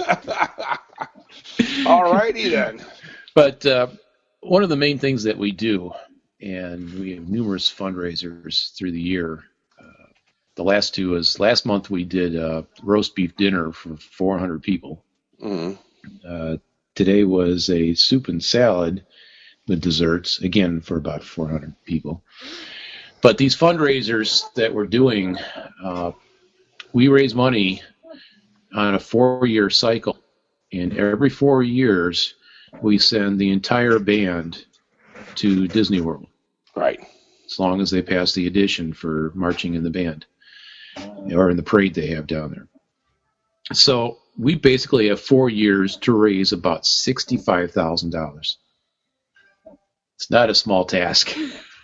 All righty then.
But one of the main things that we do, and we have numerous fundraisers through the year. The last two was last month we did a roast beef dinner for 400 people. Mm-hmm. Today was a soup and salad with desserts, again, for about 400 people. But these fundraisers that we're doing, we raise money on a 4-year cycle. And every 4 years, we send the entire band to Disney World.
Right.
As long as they pass the audition for marching in the band or in the parade they have down there. So we basically have 4 years to raise about $65,000. It's not a small task.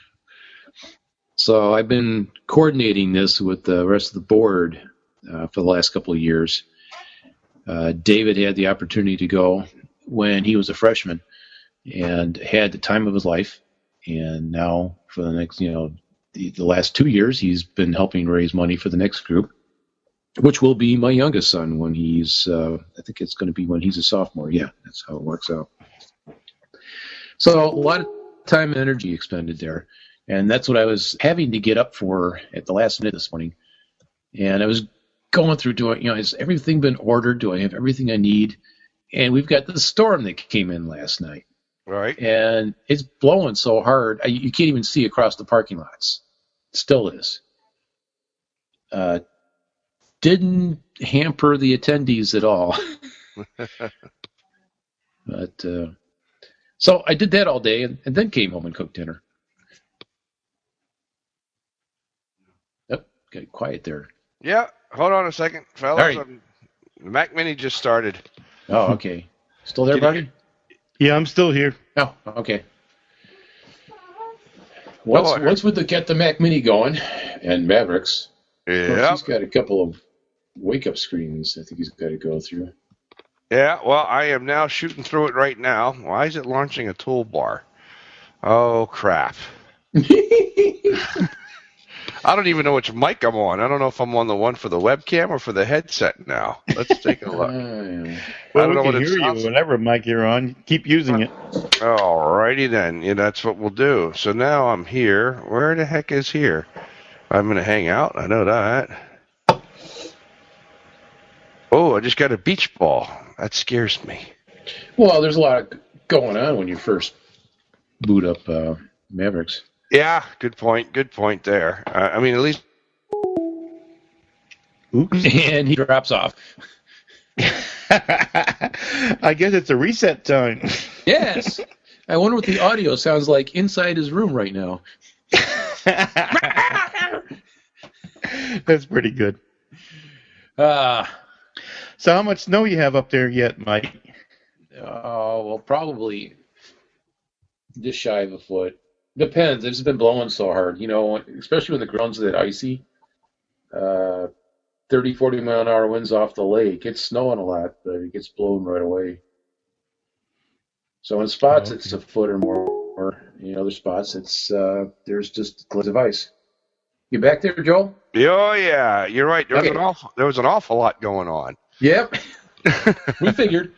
So I've been coordinating this with the rest of the board for the last couple of years. David had the opportunity to go when he was a freshman and had the time of his life. And now for the next, the last 2 years, he's been helping raise money for the next group, which will be my youngest son when he's, I think it's going to be when he's a sophomore. Yeah, that's how it works out. So a lot of time and energy expended there. And that's what I was having to get up for at the last minute this morning. And I was going through doing, has everything been ordered? Do I have everything I need? And we've got the storm that came in last night.
Right.
And it's blowing so hard, you can't even see across the parking lots. It still is. Didn't hamper the attendees at all. But so I did that all day and then came home and cooked dinner. Got quiet there.
Yeah, hold on a second, fellas.
All right.
The Mac Mini just started.
Oh, okay. Still there, buddy?
Yeah, I'm still here.
Oh, okay. What's with get the Mac Mini going and Mavericks?
Yeah.
He's got a couple of wake-up screens I think he's got to go through.
Yeah, well, I am now shooting through it right now. Why is it launching a toolbar? Oh, crap. I don't even know which mic I'm on. I don't know if I'm on the one for the webcam or for the headset now. Let's take a look.
Well, we can hear you whatever mic you're on. Keep using it.
All righty then. Yeah, that's what we'll do. So now I'm here. Where the heck is here? I'm going to hang out. I know that. Oh, I just got a beach ball. That scares me.
Well, there's a lot going on when you first boot up Mavericks.
Yeah, good point. Good point there. I mean, at least.
Oops.
And he drops off.
I guess it's a reset time.
Yes. I wonder what the audio sounds like inside his room right now.
That's pretty good. So how much snow you have up there yet, Mike?
Well, probably just shy of a foot. Depends. It's been blowing so hard, especially when the ground's that icy. 30, 40 mile an hour winds off the lake. It's snowing a lot, but it gets blown right away. So in spots, it's a foot or more. In other spots, it's there's just glimpses of ice. You back there, Joel?
Oh, yeah. You're right. There was an awful lot going on.
Yep. We figured.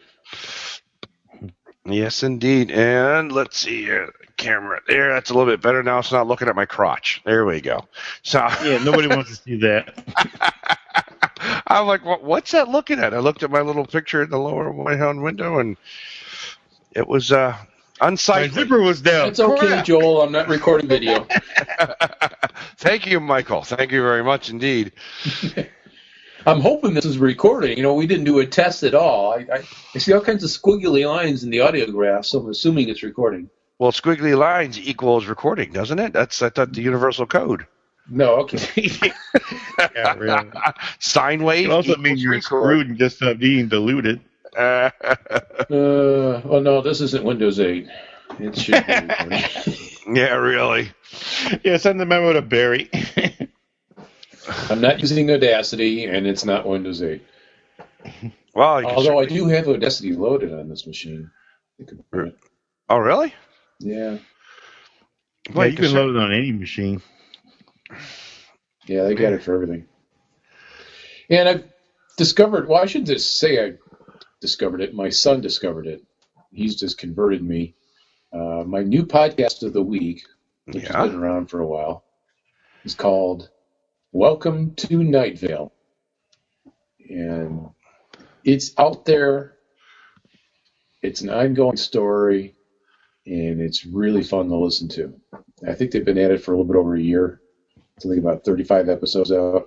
Yes, indeed. And let's see here. Camera there. That's a little bit better. Now it's not looking at my crotch. There we go. So
yeah, nobody wants to see that.
I'm like, what's that looking at? I looked at my little picture in the lower right-hand window, and it was unsightly.
My zipper was down.
It's okay, Joel. I'm not recording video.
Thank you, Michael. Thank you very much indeed.
I'm hoping this is recording. We didn't do a test at all. I see all kinds of squiggly lines in the audio graph, so I'm assuming it's recording.
Well, squiggly lines equals recording, doesn't it? That's the universal code.
No, okay.
Yeah, really.
Sine wave.
It also means you're screwed and just being diluted.
Well, no, this isn't Windows 8. It should be recording.
Yeah, really.
Yeah, send the memo to Barry.
I'm not using Audacity, and it's not Windows 8.
Well,
although I do have Audacity loaded on this machine.
Oh, really?
Yeah.
Well, you can load it on any machine.
Yeah, they got it for everything. And I've discovered, well, I shouldn't just say I discovered it. My son discovered it. He's just converted me. My new podcast of the week, which has been around for a while, is called Welcome to Night Vale. And it's out there. It's an ongoing story, and it's really fun to listen to. I think they've been at it for a little bit over a year. It's only about 35 episodes out.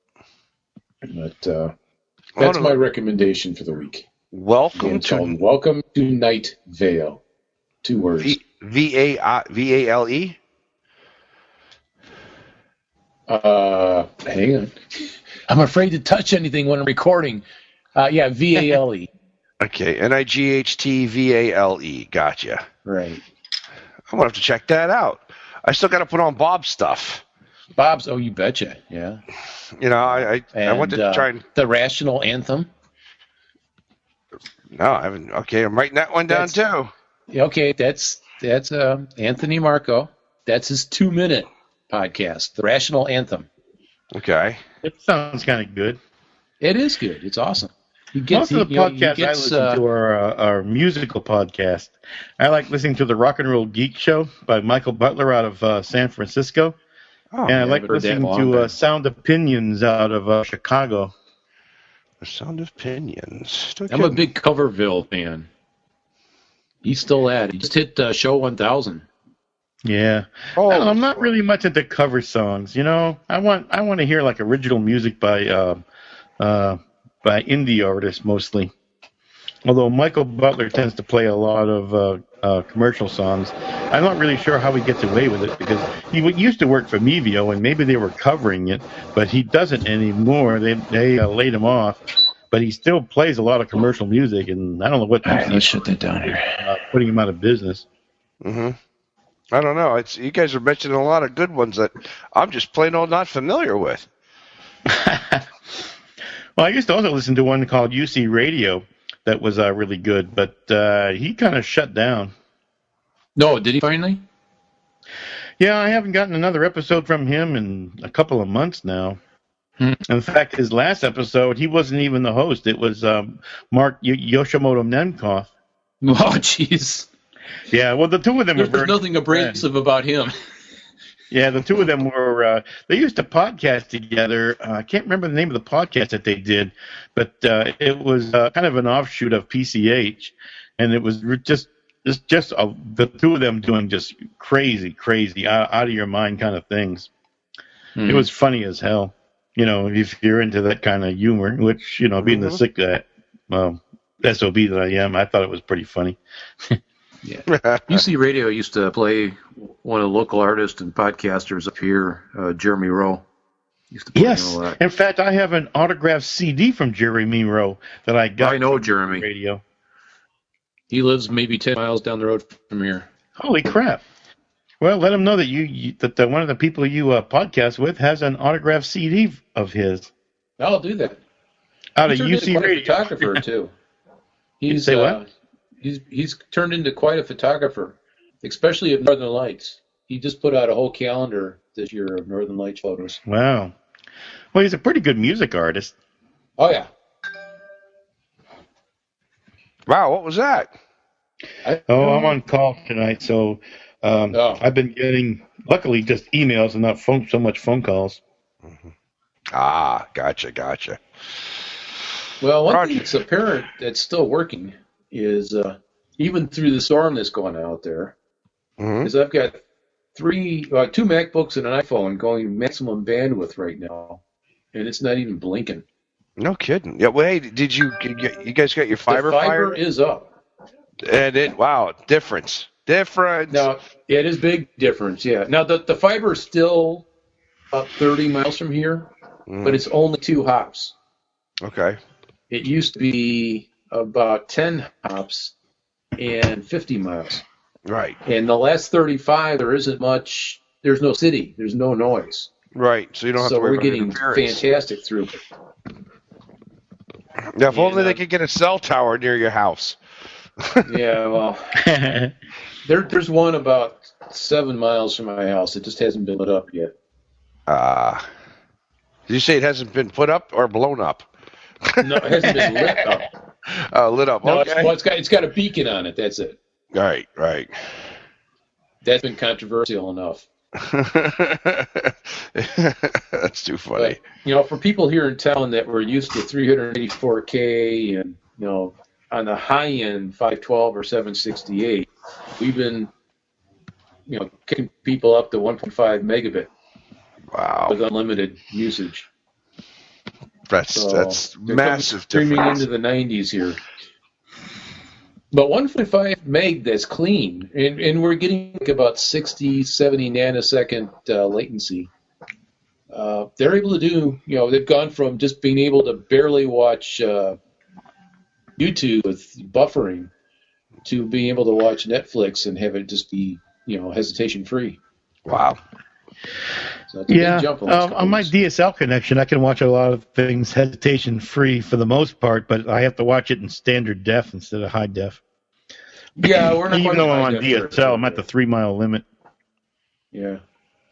But that's my recommendation for the week.
Welcome to
Night Vale. 2 words.
V-A-L-E?
Hang on. I'm afraid to touch anything when I'm recording. Yeah, V-A-L-E.
Okay, N-I-G-H-T-V-A-L-E. Gotcha.
Right.
I'm going to have to check that out. I still got to put on Bob's stuff.
Bob's, oh, you betcha, yeah.
I went to try and...
The Rational Anthem.
No, I haven't. Okay, I'm writing that one down, too.
Okay, that's Anthony Marco. That's his 2-minute podcast, The Rational Anthem.
Okay.
It sounds kind of good.
It is good. It's awesome.
Most of the podcasts I listen to are musical podcasts. I like listening to the Rock and Roll Geek Show by Michael Butler out of San Francisco.
Oh,
and I like listening to Sound Opinions out of Chicago.
The Sound Opinions.
I'm a big Coverville fan. He's still at it. He just hit show 1000.
Yeah. Oh, I'm not really much into cover songs. I want to hear like original music by indie artists mostly. Although Michael Butler tends to play a lot of commercial songs. I'm not really sure how he gets away with it because he used to work for Mevio, and maybe they were covering it, but he doesn't anymore. They laid him off, but he still plays a lot of commercial music, and I don't know what.
All right, let's shut that down here.
Putting him out of business.
Mm-hmm. I don't know. You guys are mentioning a lot of good ones that I'm just plain old not familiar with.
Well, I used to also listen to one called UC Radio that was really good, but he kind of shut down.
No, did he finally?
Yeah, I haven't gotten another episode from him in a couple of months now. In fact, his last episode, he wasn't even the host. It was Mark Yoshimoto Nemkov.
Oh, jeez.
Yeah, well, the two of them
There's nothing abrasive about him.
Yeah, the two of them were, they used to podcast together. I can't remember the name of the podcast that they did, but it was kind of an offshoot of PCH, and it was just the two of them doing just crazy, out of your mind kind of things. It was funny as hell. You know, if you're into that kind of humor, which, you know, being the sick SOB that I am, I thought it was pretty funny.
Yeah. UC Radio used to play one of the local artists and podcasters up here, Jeremy Rowe. Used to play
yes.
all that.
In fact, I have an autographed CD from Jeremy Rowe that I got.
I know Jeremy.
Radio.
He lives maybe 10 miles down the road from here.
Holy crap. Well, let him know that that one of the people you podcast with has an autographed CD of his.
I'll do that.
Out of
He's
UC Radio.
A photographer, too. He's,
say what?
He's turned into quite a photographer, especially of Northern Lights. He just put out a whole calendar this year of Northern Lights photos.
Wow. Well, he's a pretty good music artist.
Oh, yeah.
Wow, what was that?
I'm on call tonight, so I've been getting, luckily, just emails and not so much phone calls.
Mm-hmm. Ah, gotcha.
Well, one thing that's apparent that's still working is even through the storm that's going out there, is I've got two MacBooks and an iPhone going maximum bandwidth right now, and it's not even blinking.
No kidding. Yeah. Well, hey, did you guys got your fiber?
The fiber is up.
And difference.
Now it is big difference. Yeah. Now the fiber is still about 30 miles from here, but it's only 2 hops.
Okay.
It used to be about 10 hops and 50 miles.
Right.
And the last 35, there isn't much. There's no city. There's no noise.
Right. So you don't have to worry about
interference. So we're getting fantastic throughput.
Now, if only they could get a cell tower near your house.
Yeah, well, there's one about 7 miles from my house. It just hasn't been lit up yet.
Did you say it hasn't been put up or blown up?
No, it hasn't been lit up.
Lit up.
No,
okay.
It's got a beacon on it. That's it.
Right.
That's been controversial enough.
That's too funny.
But, for people here in town that were used to 384K and, on the high end 512 or 768, we've been, kicking people up to 1.5 megabit.
Wow.
With unlimited usage.
That's massive
streaming
difference.
into the 90s here. But 1.5 meg, that's clean. And we're getting about 60, 70 nanosecond latency. They're able to do, they've gone from just being able to barely watch YouTube with buffering to being able to watch Netflix and have it just be, hesitation free.
Wow.
So that's a big jump
on my DSL connection, I can watch a lot of things hesitation free for the most part, but I have to watch it in standard def instead of high def.
Yeah, we're not.
Even though I'm on DSL, I'm at the 3 mile limit.
Yeah.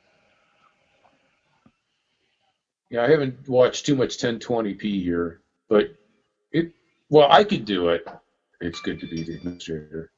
Yeah, I haven't watched too much 1020p here, but I could do it. It's good to be the administrator.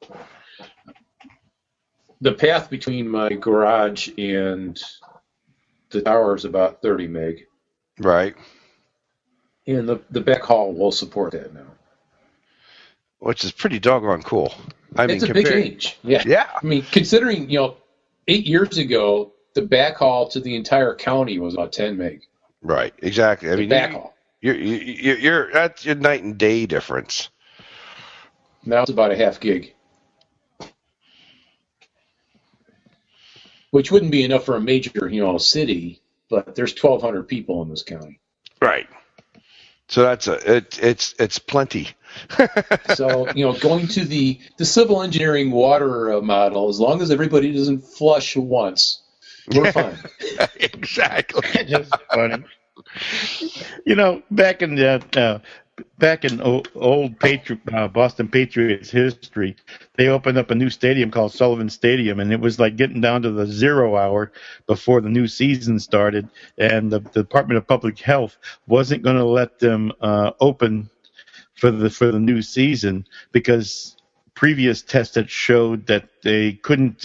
The path between my garage and the tower is about 30 meg.
Right.
And the back hall will support that now.
Which is pretty doggone cool.
It's a big change. Yeah. I mean, considering, 8 years ago, the back haul to the entire county was about 10 meg.
Right. Exactly. I mean,
back haul.
You're that's your night and day difference.
Now it's about a half gig. which wouldn't be enough for a major, city, but there's 1,200 people in this county.
Right. So it's plenty.
So, going to the civil engineering water model, as long as everybody doesn't flush once, we're fine.
Exactly.
Just funny. Back in old Boston Patriots history, they opened up a new stadium called Sullivan Stadium, and it was like getting down to the 0 hour before the new season started, and the Department of Public Health wasn't going to let them open for the new season because previous tests had showed that they couldn't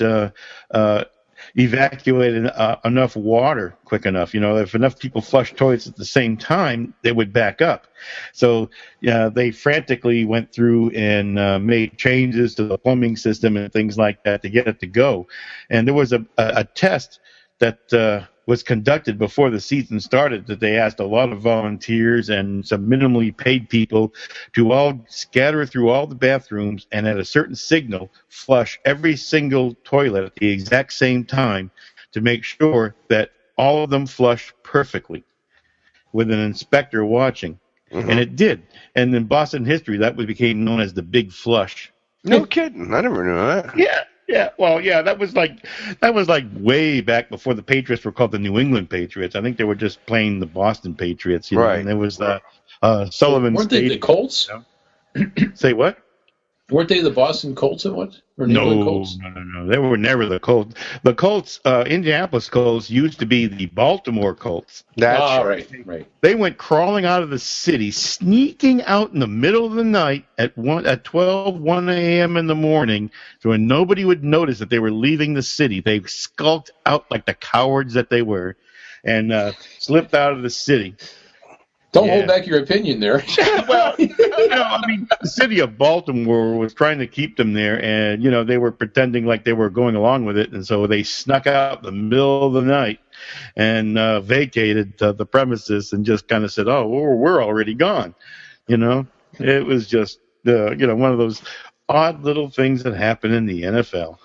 evacuate enough water quick enough. If enough people flushed toilets at the same time, they would back up. So they frantically went through and made changes to the plumbing system and things like that to get it to go. And there was a test that was conducted before the season started that they asked a lot of volunteers and some minimally paid people to all scatter through all the bathrooms and at a certain signal flush every single toilet at the exact same time to make sure that all of them flushed perfectly with an inspector watching. Mm-hmm. And it did. And in Boston history, that became known as the Big Flush.
No kidding. I never knew that.
Yeah. Well, yeah, that was like way back before the Patriots were called the New England Patriots. I think they were just playing the Boston Patriots,
right?
And there was Sullivan
Weren't
Stadium.
They the Colts?
Say what?
Weren't they the Boston Colts at what? Or New England Colts?
No. They were never the Colts. The Colts, Indianapolis Colts, used to be the Baltimore Colts.
That's
right.
They went crawling out of the city, sneaking out in the middle of the night at 1 a.m. in the morning, so when nobody would notice that they were leaving the city. They skulked out like the cowards that they were, and slipped out of the city.
Don't hold back your opinion there.
Well, the city of Baltimore was trying to keep them there, and, they were pretending like they were going along with it, and so they snuck out in the middle of the night and vacated the premises and just kind of said, oh, we're already gone. It was just, one of those odd little things that happen in the NFL.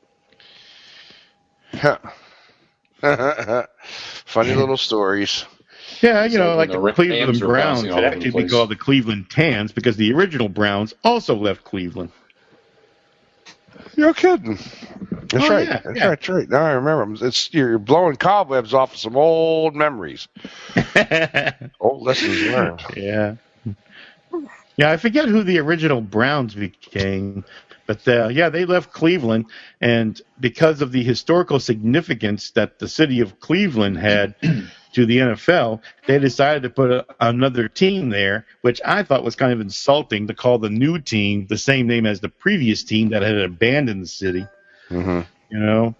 Funny little stories.
Yeah, like the Cleveland Browns would actually be called the Cleveland Tans because the original Browns also left Cleveland.
You're kidding. That's right.
Yeah,
That's right. Now I remember. You're blowing cobwebs off of some old memories. Old lessons learned.
Yeah. Yeah, I forget who the original Browns became, but they left Cleveland, and because of the historical significance that the city of Cleveland had to the NFL, they decided to put another team there, which I thought was kind of insulting to call the new team the same name as the previous team that had abandoned the city.
Mm-hmm.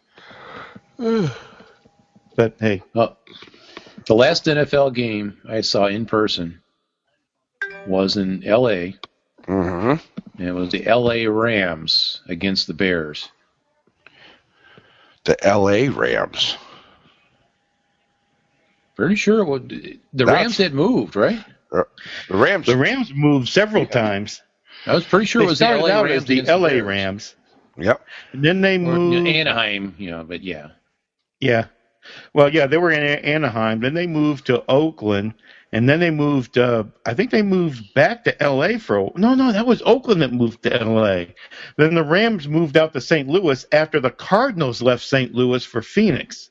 But hey.
The last NFL game I saw in person was in L.A.
Mm-hmm.
And it was the L.A. Rams against the Bears.
The L.A. Rams.
Pretty sure it would. Rams had moved, right?
The Rams
moved several times.
I was pretty sure it was the LA Rams.
As the LA Rams.
Yep.
And then they moved
Anaheim, but yeah.
Yeah. Well, yeah, they were in Anaheim. Then they moved to Oakland, and then they moved. I think they moved back to LA No, that was Oakland that moved to LA. Then the Rams moved out to St. Louis after the Cardinals left St. Louis for Phoenix.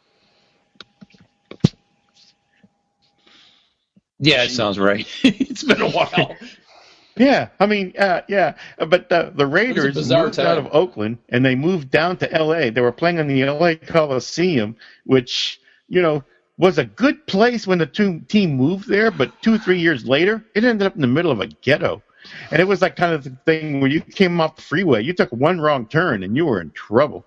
Yeah, it sounds right. It's been a while.
Yeah, but the Raiders moved out of Oakland and they moved down to L.A. They were playing in the L.A. Coliseum, which was a good place when the team moved there. But 2-3 years later, it ended up in the middle of a ghetto, and it was like kind of the thing where you came off the freeway, you took one wrong turn, and you were in trouble.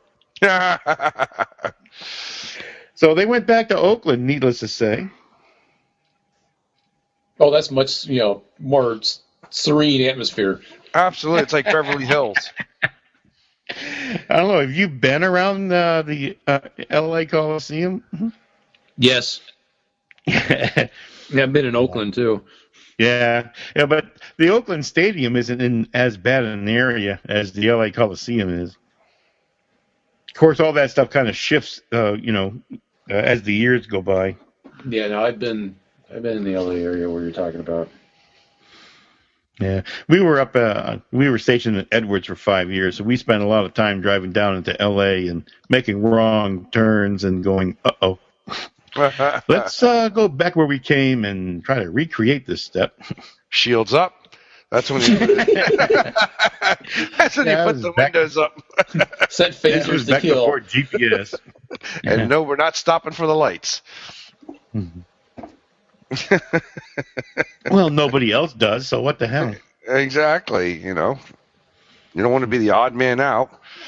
So they went back to Oakland, needless to say.
Oh, that's much, more serene atmosphere.
Absolutely. It's like Beverly Hills.
I don't know. Have you been around the L.A. Coliseum?
Yes. Yeah, I've been in Oakland, too.
Yeah, but the Oakland Stadium isn't in as bad an area as the L.A. Coliseum is. Of course, all that stuff kind of shifts, as the years go by.
Yeah, no, I've been in the LA area where you're talking about.
Yeah, we were stationed in Edwards for 5 years, so we spent a lot of time driving down into LA and making wrong turns and going, uh-oh. Let's go back where we came and try to recreate this step.
Shields up. That's when you, that's when you put the windows up.
Set phasers to kill.
Before GPS.
And no, we're not stopping for the lights.
Well, nobody else does, so what the hell?
Exactly. You don't want to be the odd man out.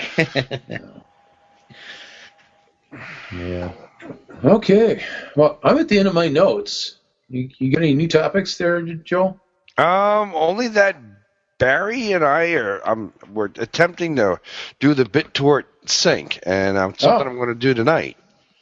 Yeah.
Okay. Well, I'm at the end of my notes. You got any new topics there, Joel?
Only that Barry and we're attempting to do the BitTorrent sync, and something I'm going to do tonight.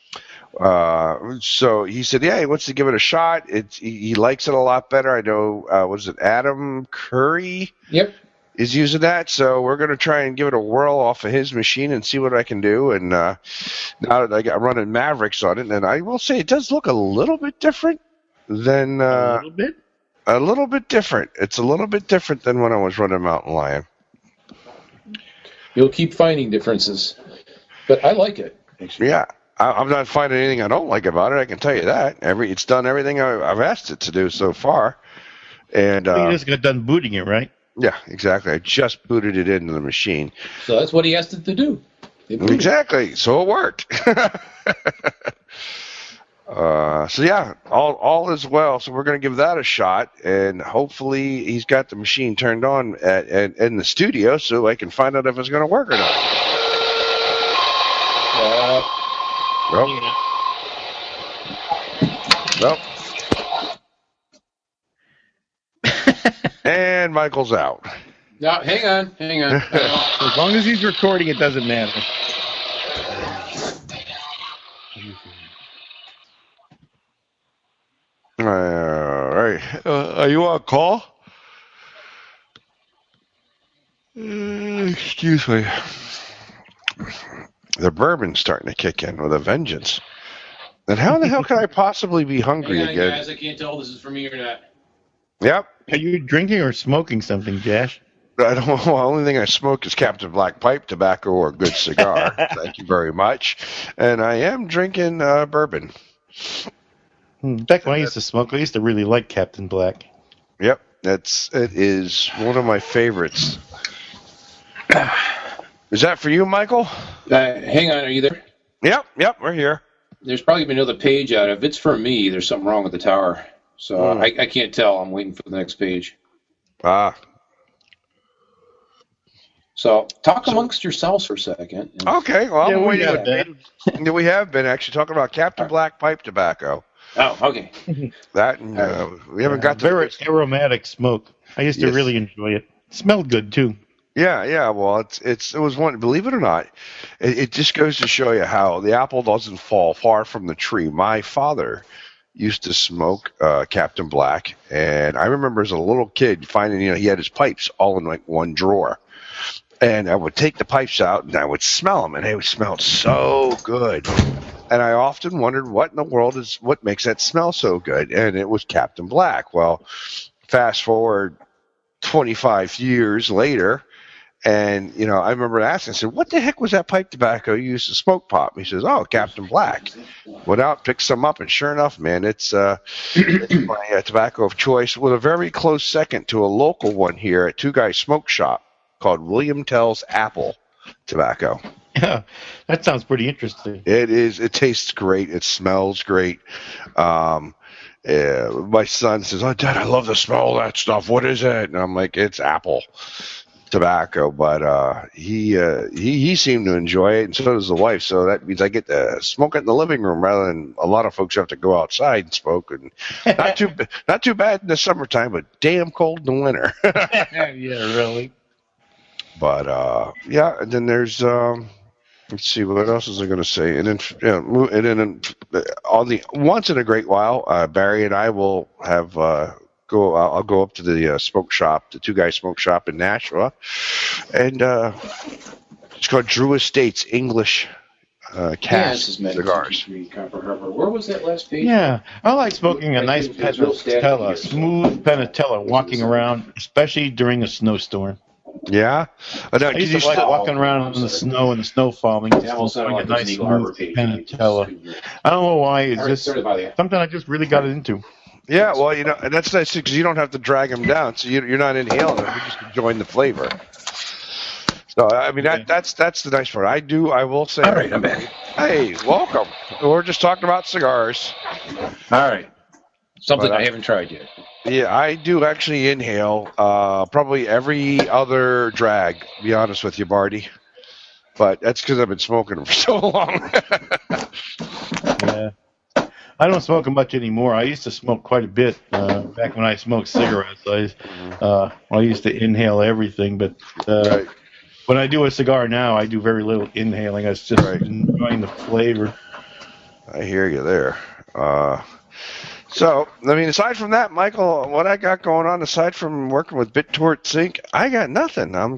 So he said, yeah, he wants to give it a shot. He likes it a lot better. I know, was it Adam Curry?
Yep.
Is using that, so we're going to try and give it a whirl off of his machine and see what I can do. And now that I'm running Mavericks on it, and I will say it does look a little bit different than
a little bit.
A little bit different. It's a little bit different than when I was running Mountain Lion.
You'll keep finding differences, but I like it.
Yeah, I'm not finding anything I don't like about it. I can tell you that. It's done everything I've asked it to do so far. And
you just got done booting it, right?
Yeah, exactly. I just booted it into the machine.
So that's what he asked it to do.
Exactly. So it worked. So yeah, all is well. So we're going to give that a shot, and hopefully he's got the machine turned on in the studio, so I can find out if it's going to work or not. Nope. And Michael's out.
No, hang on.
As long as he's recording, it doesn't matter.
All right. Are you on call? Excuse me. The bourbon's starting to kick in with a vengeance. And how the hell can I possibly be hungry again?
Guys, I can't tell if this is for me or not.
Yep.
Are you drinking or smoking something, Jash?
I don't know. The only thing I smoke is Captain Black pipe tobacco or a good cigar. Thank you very much. And I am drinking bourbon.
Back when I used to smoke, I used to really like Captain Black.
Yep. It is one of my favorites. Is that for you, Michael?
Hang on. Are you there?
Yep. We're here.
There's probably been another page out. If it's for me, there's something wrong with the tower. So I can't tell. I'm waiting for the next page. So talk amongst yourselves for a second.
Okay. Well, I'm waiting with that. We have been actually talking about Captain Black pipe tobacco.
Oh, okay.
That and we haven't got to
very aromatic smoke. I used to really enjoy it. It smelled good too.
Yeah. Well, it was one. Believe it or not, it just goes to show you how the apple doesn't fall far from the tree. My father used to smoke Captain Black, and I remember as a little kid finding, he had his pipes all in like one drawer, and I would take the pipes out and I would smell them, and they would smell so good. And I often wondered what in the world what makes that smell so good, and it was Captain Black. Well, fast forward 25 years later. And, I remember asking, I said, what the heck was that pipe tobacco you used to smoke pop? He says, oh, Captain Black. Went out, picked some up, and sure enough, man, it's my tobacco of choice, with a very close second to a local one here at Two Guys Smoke Shop called William Tell's Apple Tobacco.
Yeah, that sounds pretty interesting.
It is. It tastes great. It smells great. My son says, oh, Dad, I love the smell of that stuff. What is it? And I'm like, it's apple tobacco, but he seemed to enjoy it, and so does the wife. So that means I get to smoke it in the living room rather than a lot of folks have to go outside and smoke. And not too bad in the summertime, but damn cold in the winter.
Yeah, really.
But and then there's let's see, what else was I going to say? And then on the once in a great while, Barry and I will have. I'll go up to the smoke shop, the Two Guys Smoke Shop in Nashua, and It's called Drew Estates English cast
this is
cigars.
Where was that last page?
Yeah, I like smoking a nice Panatella, smooth Panatella, walking around, especially during a snowstorm.
Yeah?
I used to like walking around in the snow and the snow falling, just enjoying a nice smooth Panatella. I don't know why, it's just something I just really got into.
Yeah, well, and that's nice because you don't have to drag them down, so you're not inhaling them, you're just enjoying the flavor. So, I mean, that's the nice part. I will say.
All right, I'm back.
Hey, welcome. We're just talking about cigars.
All right. Something I haven't tried yet.
Yeah, I do actually inhale probably every other drag, to be honest with you, Barty. But that's because I've been smoking them for so long.
Yeah. I don't smoke much anymore. I used to smoke quite a bit back when I smoked cigarettes. I used to inhale everything, but
Right.
when I do a cigar now, I do very little inhaling. I just enjoying the flavor.
I hear you there. So, I mean, aside from that, Michael, what I got going on, aside from working with BitTorrent Sync, I got nothing. I'm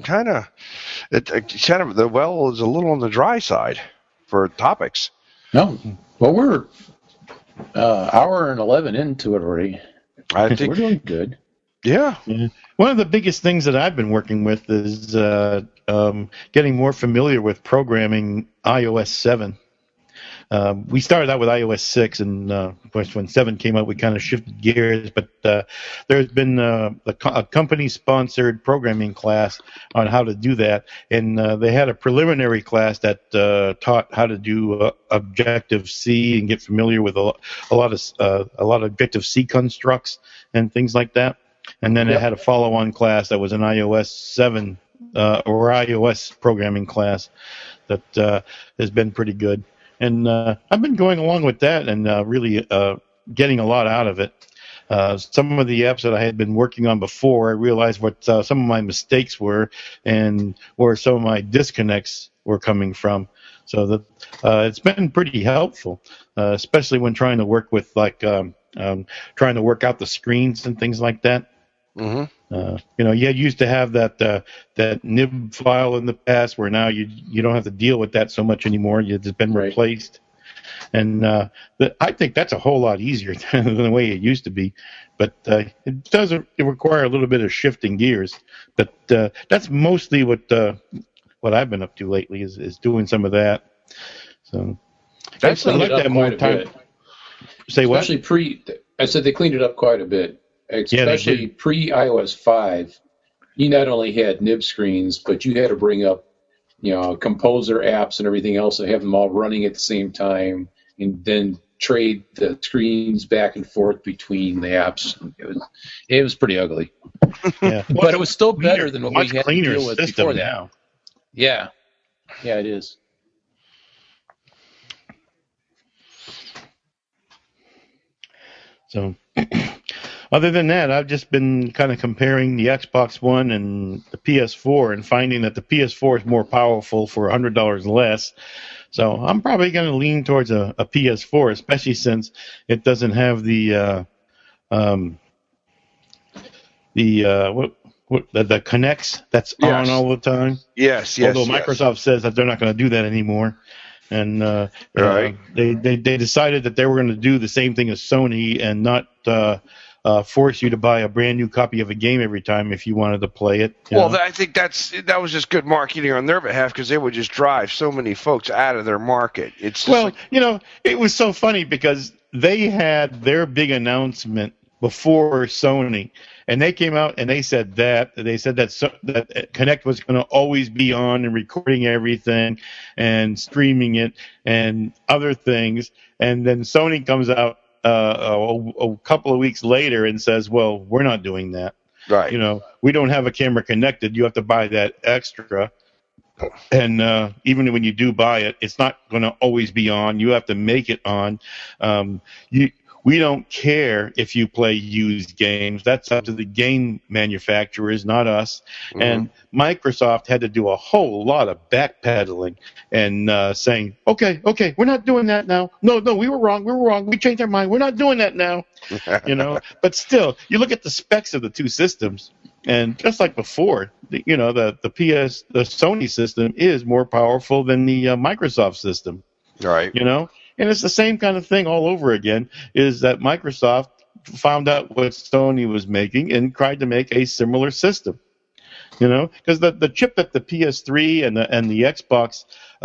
the well is a little on the dry side for topics.
No. Well, we're hour and 11 into it already.
I think
we're doing good.
Yeah.
One of the biggest things that I've been working with is getting more familiar with programming iOS 7. We started out with iOS 6, and when 7 came out, we kind of shifted gears. But there's been a company-sponsored programming class on how to do that, and they had a preliminary class that taught how to do Objective-C and get familiar with a lot of Objective-C constructs and things like that. And then it had a follow-on class that was an iOS 7 or iOS programming class that has been pretty good. And I've been going along with that and really getting a lot out of it. Some of the apps that I had been working on before, I realized what some of my mistakes were and where some of my disconnects were coming from. So that it's been pretty helpful, especially when trying to work with trying to work out the screens and things like that.
Mm-hmm.
You used to have that nib file in the past, where now you don't have to deal with that so much anymore. It's been replaced, and I think that's a whole lot easier than the way it used to be. But it does require a little bit of shifting gears. But that's mostly what I've been up to lately is doing some of that. So
I'd like to have more time.
Say what?
I said they cleaned it up quite a bit. Especially pre-iOS 5, you not only had nib screens, but you had to bring up, Composer apps and everything else and have them all running at the same time, and then trade the screens back and forth between the apps. It was pretty ugly.
Yeah.
But it was still better than what we had to deal with before that.
Now.
Yeah, it is.
So, other than that, I've just been kind of comparing the Xbox One and the PS4 and finding that the PS4 is more powerful for $100 less. So I'm probably going to lean towards a PS4, especially since it doesn't have the Kinects that's on all the time.
Yes.
Although Microsoft says that they're not going to do that anymore. And they decided that they were going to do the same thing as Sony and not force you to buy a brand new copy of a game every time if you wanted to play it.
I think that was just good marketing on their behalf, because they would just drive so many folks out of their market. It's just
it was so funny because they had their big announcement before Sony, and they came out and they said that Kinect was going to always be on and recording everything and streaming it and other things, and then Sony comes out a couple of weeks later and says, well, we're not doing that.
Right.
We don't have a camera connected. You have to buy that extra. And even when you do buy it, it's not going to always be on. You have to make it on. We don't care if you play used games. That's up to the game manufacturers, not us. Mm-hmm. And Microsoft had to do a whole lot of backpedaling and saying, okay, we're not doing that now. No, we were wrong. We changed our mind. We're not doing that now. But still, you look at the specs of the two systems, And just like before, the Sony system is more powerful than the Microsoft system.
Right.
And it's the same kind of thing all over again. Is that Microsoft found out what Sony was making and tried to make a similar system. Because the chip that the PS3 and the Xbox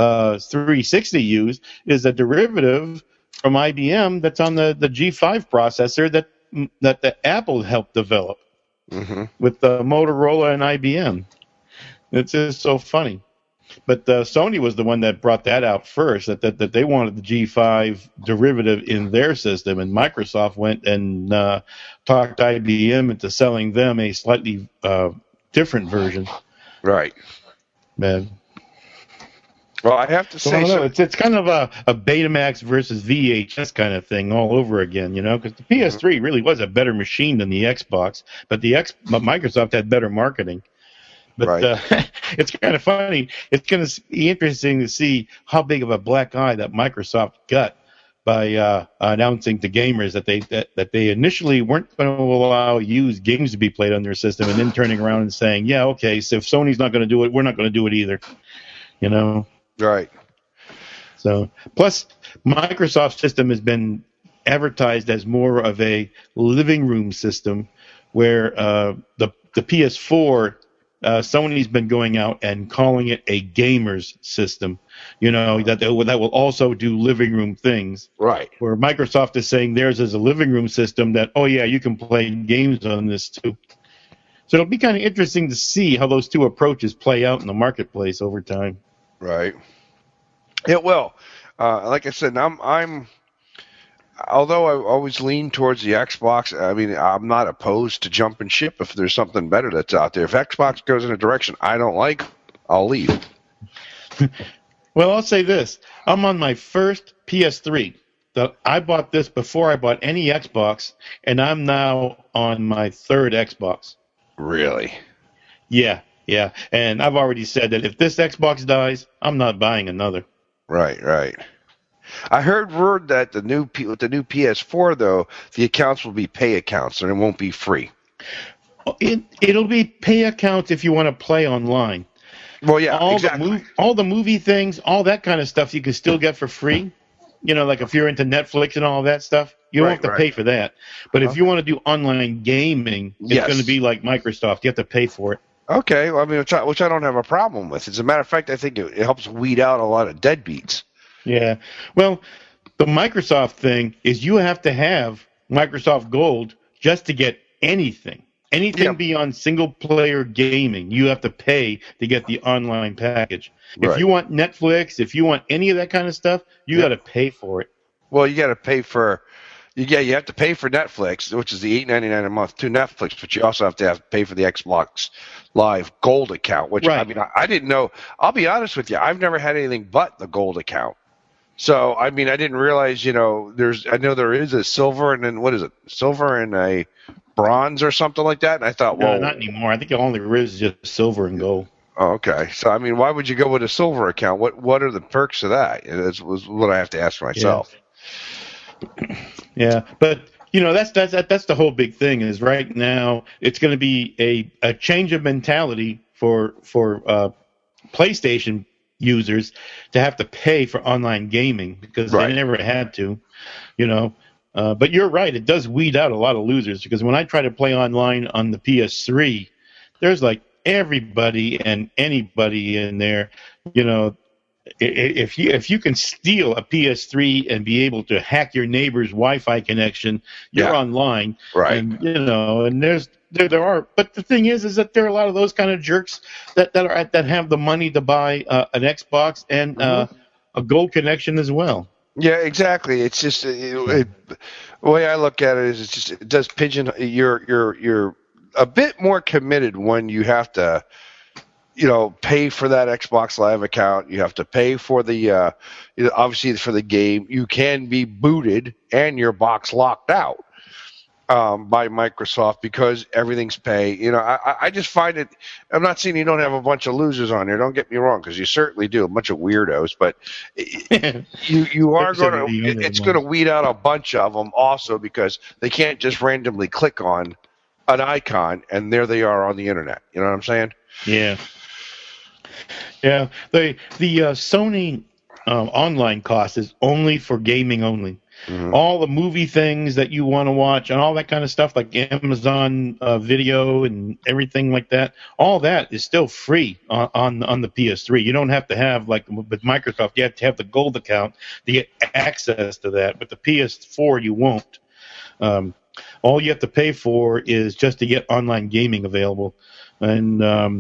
360 use is a derivative from IBM that's on the G5 processor that the Apple helped develop with the Motorola and IBM. It's just so funny. But Sony was the one that brought that out first, that they wanted the G5 derivative in their system, and Microsoft went and talked IBM into selling them a slightly different version.
Right.
Man.
Well, I have to say,
it's kind of a Betamax versus VHS kind of thing all over again, because the PS3 really was a better machine than the Xbox, but Microsoft had better marketing. But
right.
It's kind of funny. It's going to be interesting to see how big of a black eye that Microsoft got by announcing to gamers that they initially weren't going to allow used games to be played on their system, and then turning around and saying, yeah, okay, so if Sony's not going to do it, we're not going to do it either.
Right.
So, plus, Microsoft's system has been advertised as more of a living room system, where the PS4, Sony's been going out and calling it a gamer's system. That will also do living room things.
Right.
Where Microsoft is saying theirs is a living room system that, oh yeah, you can play games on this too. So it'll be kind of interesting to see how those two approaches play out in the marketplace over time.
Right. It will. Like I said, I'm. Although I always lean towards the Xbox, I mean, I'm not opposed to jumping ship if there's something better that's out there. If Xbox goes in a direction I don't like, I'll leave.
Well, I'll say this. I'm on my first PS3. I bought this before I bought any Xbox, and I'm now on my third Xbox.
Really?
Yeah. And I've already said that if this Xbox dies, I'm not buying another.
Right. I heard word that with the new PS4, though, the accounts will be pay accounts, and it won't be free.
It'll be pay accounts if you want to play online.
Well, yeah, exactly.
All the movie things, all that kind of stuff you can still get for free. Like if you're into Netflix and all that stuff, you won't have to pay for that. But if you want to do online gaming, it's going to be like Microsoft. You have to pay for it.
Okay, well, I mean, which I don't have a problem with. As a matter of fact, I think it helps weed out a lot of deadbeats.
Yeah. Well, the Microsoft thing is you have to have Microsoft Gold just to get anything. Anything beyond single-player gaming, you have to pay to get the online package. If you want Netflix, if you want any of that kind of stuff, you got to pay for it.
Well, you got to pay for you have to pay for Netflix, which is the $8.99 a month to Netflix, but you also have to pay for the Xbox Live Gold account, which I mean, I didn't know. I'll be honest with you, I've never had anything but the Gold account. So, I mean, I didn't realize, I know there is a silver and then what is it? Silver and a bronze or something like that. And I thought, well,
not anymore. I think it only is just silver and gold.
Oh, okay. So, I mean, why would you go with a silver account? What are the perks of that? That was what I have to ask myself.
Yeah, but that's the whole big thing. Is right now it's going to be a change of mentality for PlayStation users to have to pay for online gaming because they never had to, But you're right; it does weed out a lot of losers because when I try to play online on the PS3, there's like everybody and anybody in there, If you can steal a PS3 and be able to hack your neighbor's Wi-Fi connection, you're online,
right?
And, and there are. But the thing is that there are a lot of those kind of jerks that have the money to buy an Xbox and a gold connection as well.
Yeah, exactly. It's just the way I look at it is it does pigeon. You're a bit more committed when you have to. Pay for that Xbox Live account. You have to pay for the, obviously for the game. You can be booted and your box locked out by Microsoft because everything's pay. I just find it. I'm not saying you don't have a bunch of losers on here. Don't get me wrong, because you certainly do, a bunch of weirdos. But you are going to. It's going to weed out a bunch of them also because they can't just randomly click on an icon, and there they are on the internet. You know what I'm saying?
Yeah. Yeah. The Sony online cost is only for gaming only.
Mm-hmm.
All the movie things that you want to watch and all that kind of stuff, like Amazon Video and everything like that, all that is still free on the PS3. You don't have to have, like with Microsoft, you have to have the gold account to get access to that. But the PS4, you won't. All you have to pay for is just to get online gaming available. And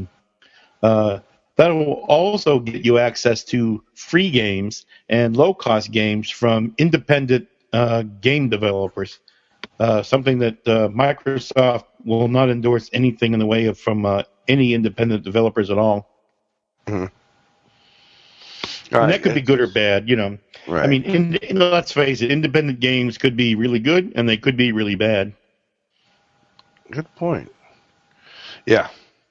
that will also get you access to free games and low-cost games from independent game developers. Something that Microsoft will not endorse anything in the way of from any independent developers at all.
Mm-hmm.
And that could be good or bad, you know.
Right.
I mean, let's face it, independent games could be really good and they could be really bad.
Good point. Yeah.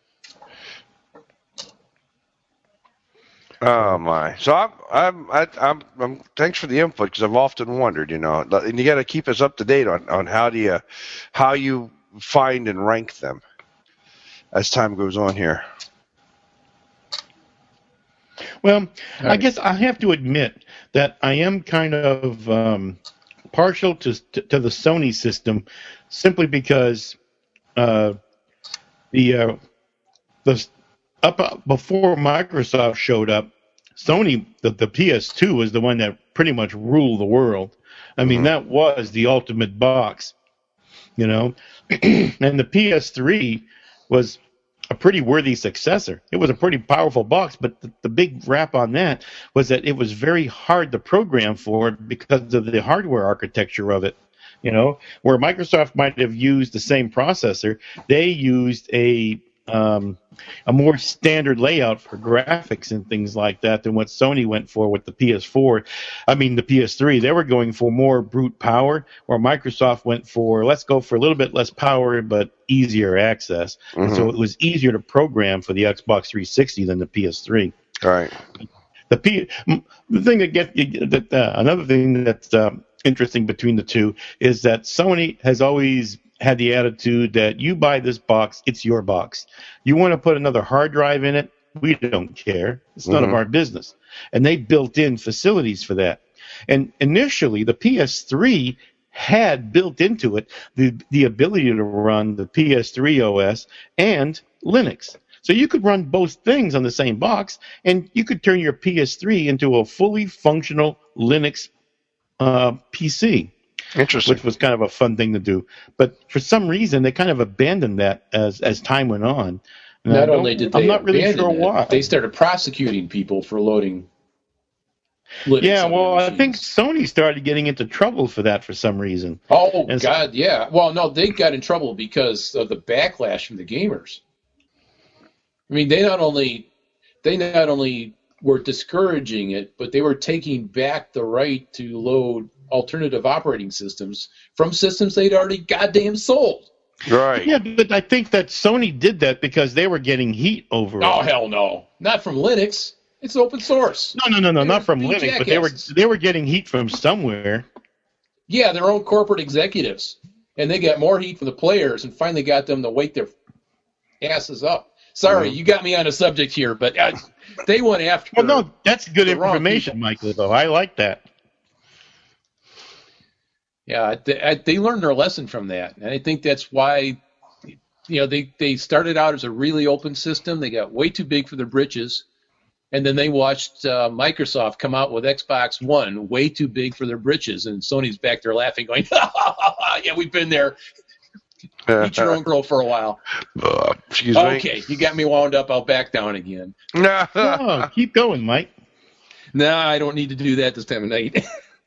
Oh my! So I'm thanks for the input, because I've often wondered, you know, and you got to keep us up to date on how you find and rank them as time goes on here.
Well, I guess I have to admit that I am kind of partial to the Sony system, simply because the before Microsoft showed up, Sony, the PS2 was the one that pretty much ruled the world. I mean, that was the ultimate box, you know. And the PS3 was a pretty worthy successor. It was a pretty powerful box, but the big rap on that was that it was very hard to program for because of the hardware architecture of it. You know, where Microsoft might have used the same processor, they used a more standard layout for graphics and things like that than what Sony went for with the PS4. I mean, the PS3, they were going for more brute power, where Microsoft went for, let's go for a little bit less power but easier access. Mm-hmm. And so it was easier to program for the Xbox 360 than the PS3.
Right.
Another thing that's interesting between the two is that Sony has always had the attitude that you buy this box, it's your box. You want to put another hard drive in it, we don't care. It's none of our business. And they built in facilities for that. And initially, the PS3 had built into it the ability to run the PS3 OS and Linux. So you could run both things on the same box, and you could turn your PS3 into a fully functional Linux PC.
Interesting.
Which was kind of a fun thing to do. But for some reason, they kind of abandoned that as time went on. And
not only did they
I'm not really sure why.
They started prosecuting people for loading Linux.
Yeah, well, I think Sony started getting into trouble for that for some reason.
Oh, God, yeah. Well, no, they got in trouble because of the backlash from the gamers. I mean, they not only were discouraging it, but they were taking back the right to load alternative operating systems from systems they'd already goddamn sold.
Right.
Yeah, but I think that Sony did that because they were getting heat over it.
Oh, hell no. Not from Linux. It's open source.
No, not from Linux, jackasses. But they were getting heat from somewhere.
Yeah, their own corporate executives. And they got more heat from the players and finally got them to wake their asses up. Sorry, you got me on a subject here, but they went after.
Well, no, that's good information, Michael, though. I like that.
Yeah, they learned their lesson from that, and I think that's why, you know, they started out as a really open system. They got way too big for their britches, and then they watched Microsoft come out with Xbox One, way too big for their britches, and Sony's back there laughing, going, "Yeah, we've been there. Eat your own crow for a while."
Excuse me.
Okay, you got me wound up. I'll back down again.
No, keep going, Mike.
No, I don't need to do that this time of night.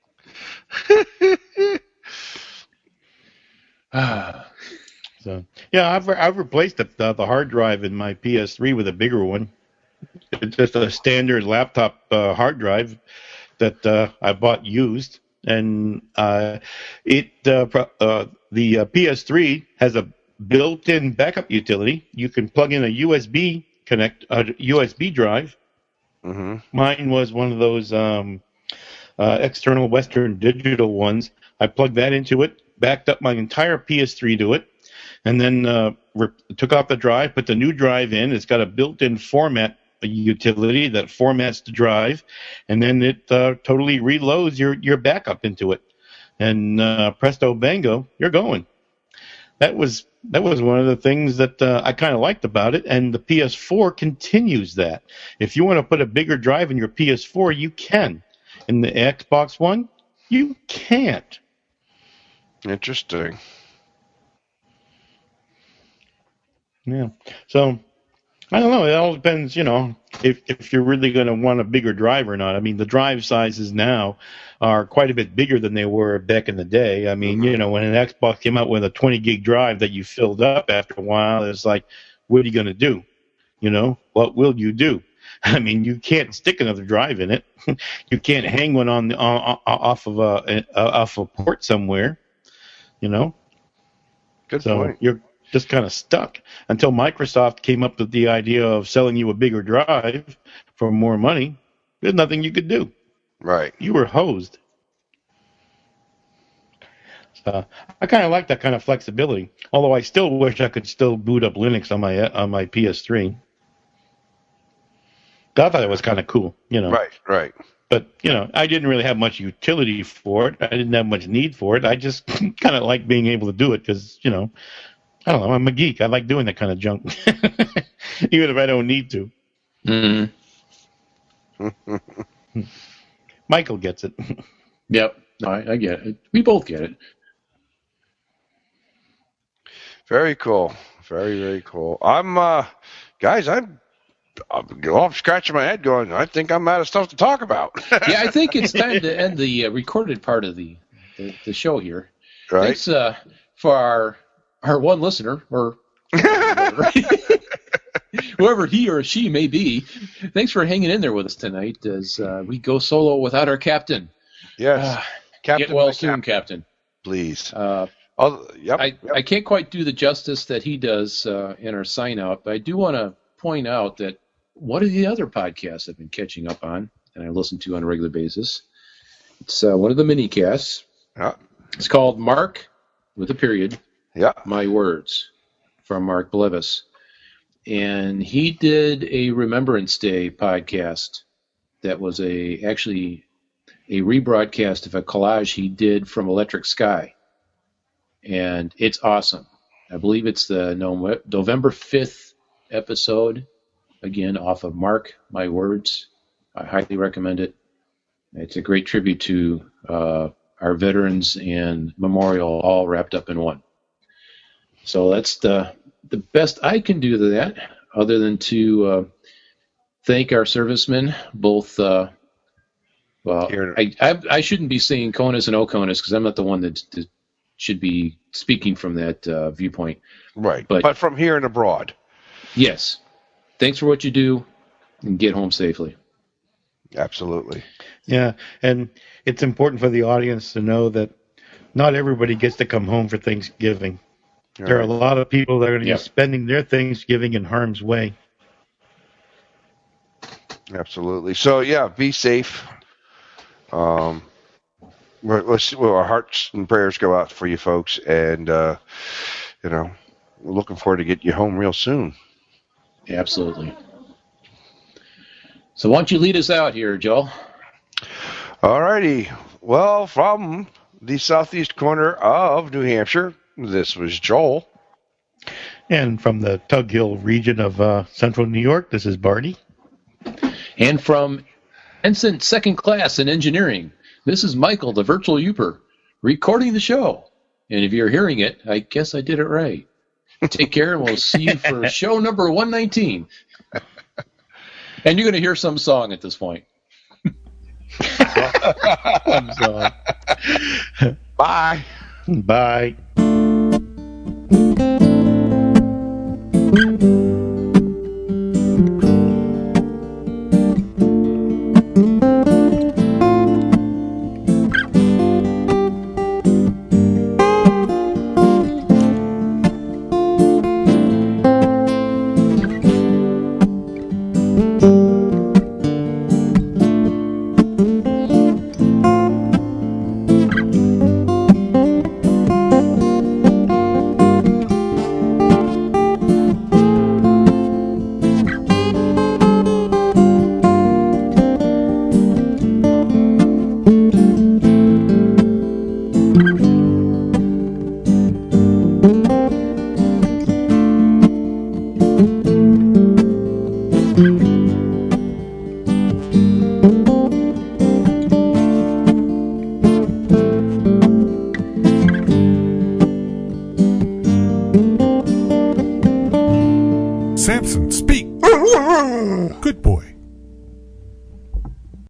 So yeah, I've replaced the hard drive in my PS3 with a bigger one. It's just a standard laptop hard drive that I bought used, and the PS3 has a built-in backup utility. You can plug in a USB drive. Mm-hmm. Mine was one of those external Western Digital ones. I plugged that into it, backed up my entire PS3 to it, and then took off the drive, put the new drive in. It's got a built-in format utility that formats the drive, and then it totally reloads your backup into it. And presto bango, you're going. That was one of the things that I kind of liked about it, and the PS4 continues that. If you want to put a bigger drive in your PS4, you can. In the Xbox One, you can't.
Interesting.
Yeah. So I don't know. It all depends, if you're really going to want a bigger drive or not. I mean, the drive sizes now are quite a bit bigger than they were back in the day. I mean, when an Xbox came out with a 20 gig drive that you filled up after a while, it's like, what are you going to do? What will you do? I mean, you can't stick another drive in it. You can't hang one off of a port somewhere.
Good point.
You're just kind of stuck until Microsoft came up with the idea of selling you a bigger drive for more money. There's nothing you could do.
Right.
You were hosed. So I kind of like that kind of flexibility. Although I still wish I could still boot up Linux on my PS3. I thought it was kind of cool,
Right.
But, I didn't really have much utility for it. I didn't have much need for it. I just kind of like being able to do it because, I don't know, I'm a geek. I like doing that kind of junk, even if I don't need to.
Mm-hmm.
Michael gets it.
Yep. No, I get it. We both get it.
Very cool. Very, very cool. I'm scratching my head going, I think I'm out of stuff to talk about.
Yeah, I think it's time to end the recorded part of the show here.
Right.
Thanks for our one listener, or whoever he or she may be. Thanks for hanging in there with us tonight as we go solo without our captain.
Yes. Captain,
get well soon, Captain.
Please.
Yep. I can't quite do the justice that he does in our sign out, but I do want to point out that one of the other podcasts I've been catching up on and I listen to on a regular basis. It's one of the mini casts.
Yeah.
It's called Mark with a period.
Yeah.
My Words from Mark Blevis. And he did a Remembrance Day podcast that was actually a rebroadcast of a collage he did from Electric Sky. And it's awesome. I believe it's the November 5th episode, again, off of Mark, My Words. I highly recommend it. It's a great tribute to our veterans and memorial all wrapped up in one. So that's the best I can do to that, other than to thank our servicemen, both. I shouldn't be saying CONUS and OCONUS because I'm not the one that should be speaking from that viewpoint.
Right, but from here and abroad.
Yes. Thanks for what you do, and get home safely.
Absolutely.
Yeah, and it's important for the audience to know that not everybody gets to come home for Thanksgiving. There are a lot of people that are going to be spending their Thanksgiving in harm's way.
Absolutely. So, be safe. Our hearts and prayers go out for you folks, and, we're looking forward to getting you home real soon.
Absolutely. So why don't you lead us out here, Joe?
All righty. Well, from the southeast corner of New Hampshire, this was Joel.
And from the Tug Hill region of central New York, this is Barney.
And from Ensign Second Class in Engineering, this is Michael, the virtual Youper, recording the show. And if you're hearing it, I guess I did it right. Take care, and we'll see you for show number 119. And you're going to hear some song at this point.
I'm sorry.
Bye.
Bye.
Samson, speak. Good boy.